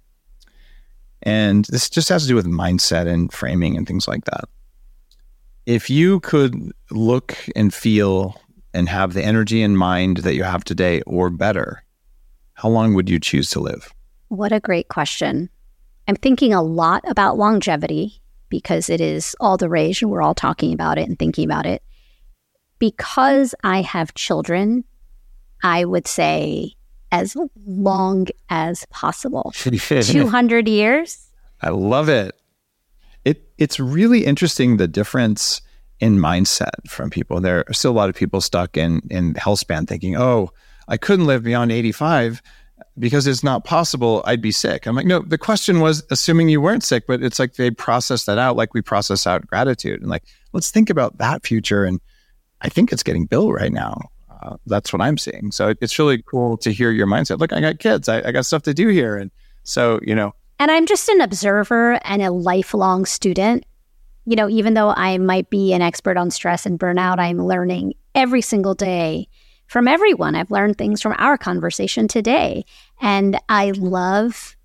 And this just has to do with mindset and framing and things like that. If you could look and feel and have the energy and mind that you have today or better, how long would you choose to live? What a great question. I'm thinking a lot about longevity because it is all the rage and we're all talking about it and thinking about it. Because I have children, I would say as long as possible. two hundred years. I love it. It it's really interesting, the difference in mindset from people. There are still a lot of people stuck in in health span thinking, oh, I couldn't live beyond eighty-five because it's not possible. I'd be sick. I'm like, no, the question was assuming you weren't sick, but it's like they process that out like we process out gratitude. And like, let's think about that future. And I think it's getting built right now. Uh, that's what I'm seeing. So it, it's really cool to hear your mindset. Look, I got kids. I, I got stuff to do here. And so, you know. And I'm just an observer and a lifelong student. You know, even though I might be an expert on stress and burnout, I'm learning every single day from everyone. I've learned things from our conversation today. And I love the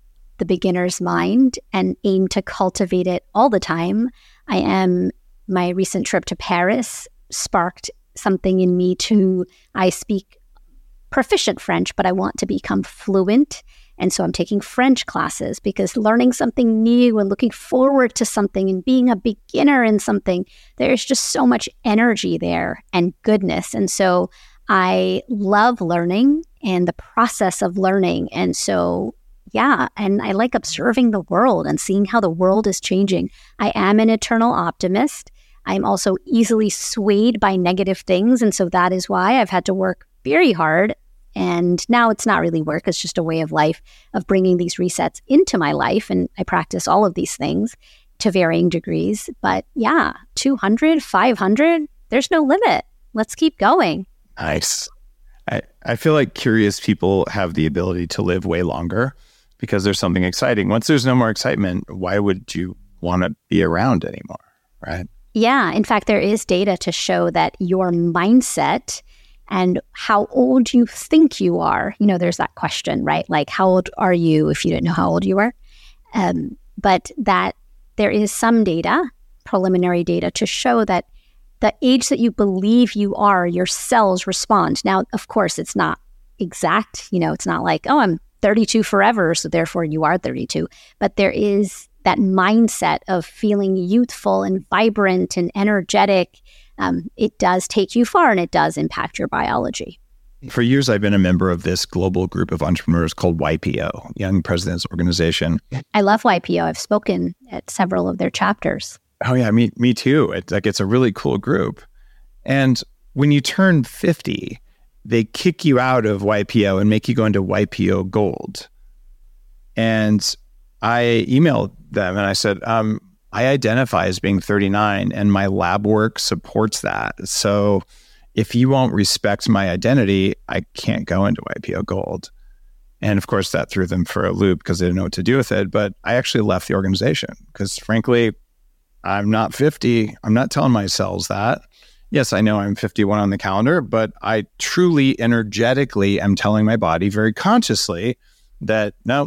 the beginner's mind and aim to cultivate it all the time. I am, my recent trip to Paris sparked something in me to, I speak proficient French, but I want to become fluent. And so I'm taking French classes because learning something new and looking forward to something and being a beginner in something, there's just so much energy there and goodness. And so I love learning and the process of learning. And so, yeah, and I like observing the world and seeing how the world is changing. I am an eternal optimist. I'm also easily swayed by negative things. And so that is why I've had to work very hard. And now it's not really work. It's just a way of life of bringing these resets into my life. And I practice all of these things to varying degrees. But yeah, two hundred, five hundred, there's no limit. Let's keep going. Nice. I, I feel like curious people have the ability to live way longer because there's something exciting. Once there's no more excitement, why would you want to be around anymore, right? Yeah. In fact, there is data to show that your mindset and how old you think you are, you know, there's that question, right? Like, how old are you if you didn't know how old you were? Um, but that there is some data, preliminary data, to show that the age that you believe you are, your cells respond. Now, of course, it's not exact. You know, it's not like, oh, I'm thirty-two forever, so therefore you are thirty-two. But there is that mindset of feeling youthful and vibrant and energetic. Um, it does take you far and it does impact your biology. For years, I've been a member of this global group of entrepreneurs called Y P O, Young Presidents Organization. I love Y P O. I've spoken at several of their chapters. Oh yeah, me me too. It's like it's a really cool group. And when you turn fifty, they kick you out of Y P O and make you go into Y P O Gold. And I emailed them and I said, um, I identify as being thirty-nine and my lab work supports that. So if you won't respect my identity, I can't go into Y P O Gold. And of course, that threw them for a loop because they didn't know what to do with it. But I actually left the organization because frankly, I'm not fifty. I'm not telling my cells that. Yes, I know I'm fifty-one on the calendar, but I truly energetically am telling my body very consciously that, no,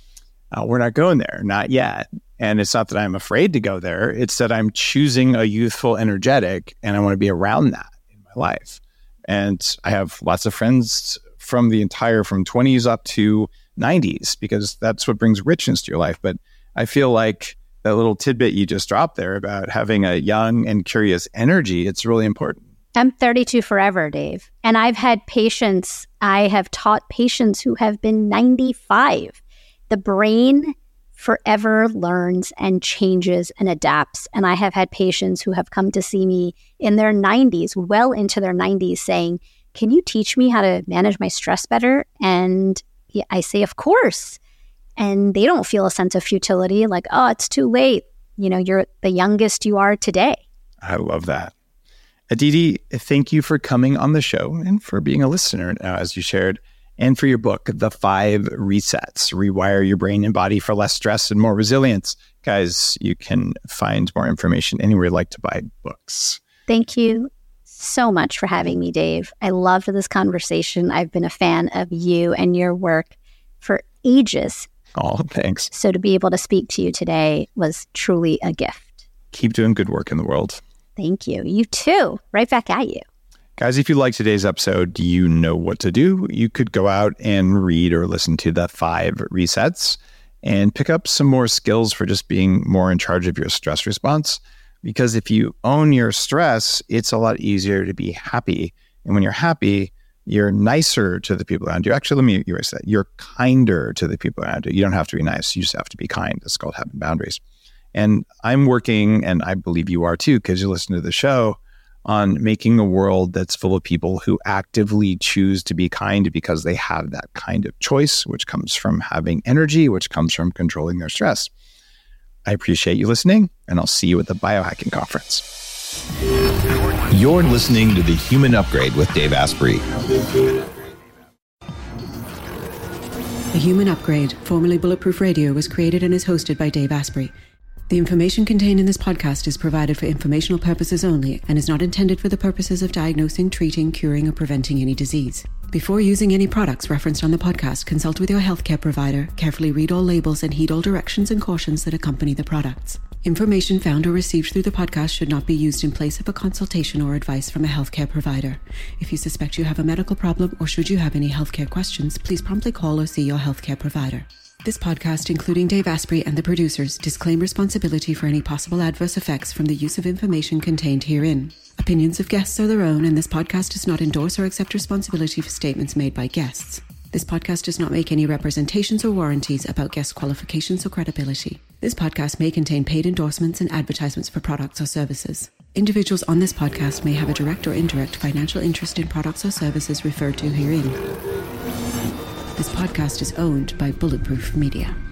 uh, we're not going there, not yet. And it's not that I'm afraid to go there. It's that I'm choosing a youthful energetic and I want to be around that in my life. And I have lots of friends from the entire, from twenties up to nineties, because that's what brings richness to your life. But I feel like that little tidbit you just dropped there about having a young and curious energy, it's really important. I'm thirty-two forever, Dave. And I've had patients, I have taught patients who have been ninety-five. The brain forever learns and changes and adapts. And I have had patients who have come to see me in their nineties, well into their nineties, saying, can you teach me how to manage my stress better? And I say, of course. And they don't feel a sense of futility, like, oh, it's too late. You know, you're the youngest you are today. I love that. Aditi, thank you for coming on the show and for being a listener, uh, as you shared, and for your book, The Five Resets, Rewire Your Brain and Body for Less Stress and More Resilience. Guys, you can find more information anywhere you like to buy books. Thank you so much for having me, Dave. I loved this conversation. I've been a fan of you and your work for ages. Oh, thanks. So to be able to speak to you today was truly a gift. Keep doing good work in the world. Thank you. You too. Right back at you. Guys, if you like today's episode, you know what to do. You could go out and read or listen to the five resets and pick up some more skills for just being more in charge of your stress response. Because if you own your stress, it's a lot easier to be happy. And when you're happy, you're nicer to the people around you. Actually, let me erase that. You're kinder to the people around you. You don't have to be nice. You just have to be kind. It's called having boundaries. And I'm working, and I believe you are too, because you listen to the show, on making a world that's full of people who actively choose to be kind because they have that kind of choice, which comes from having energy, which comes from controlling their stress. I appreciate you listening, and I'll see you at the Biohacking Conference. You're listening to The Human Upgrade with Dave Asprey. The Human Upgrade, formerly Bulletproof Radio, was created and is hosted by Dave Asprey. The information contained in this podcast is provided for informational purposes only and is not intended for the purposes of diagnosing, treating, curing, or preventing any disease. Before using any products referenced on the podcast, consult with your healthcare provider, carefully read all labels, and heed all directions and cautions that accompany the products. Information found or received through the podcast should not be used in place of a consultation or advice from a healthcare provider. If you suspect you have a medical problem or should you have any healthcare questions, please promptly call or see your healthcare provider. This podcast, including Dave Asprey and the producers, disclaim responsibility for any possible adverse effects from the use of information contained herein. Opinions of guests are their own, and this podcast does not endorse or accept responsibility for statements made by guests. This podcast does not make any representations or warranties about guest qualifications or credibility. This podcast may contain paid endorsements and advertisements for products or services. Individuals on this podcast may have a direct or indirect financial interest in products or services referred to herein. This podcast is owned by Bulletproof Media.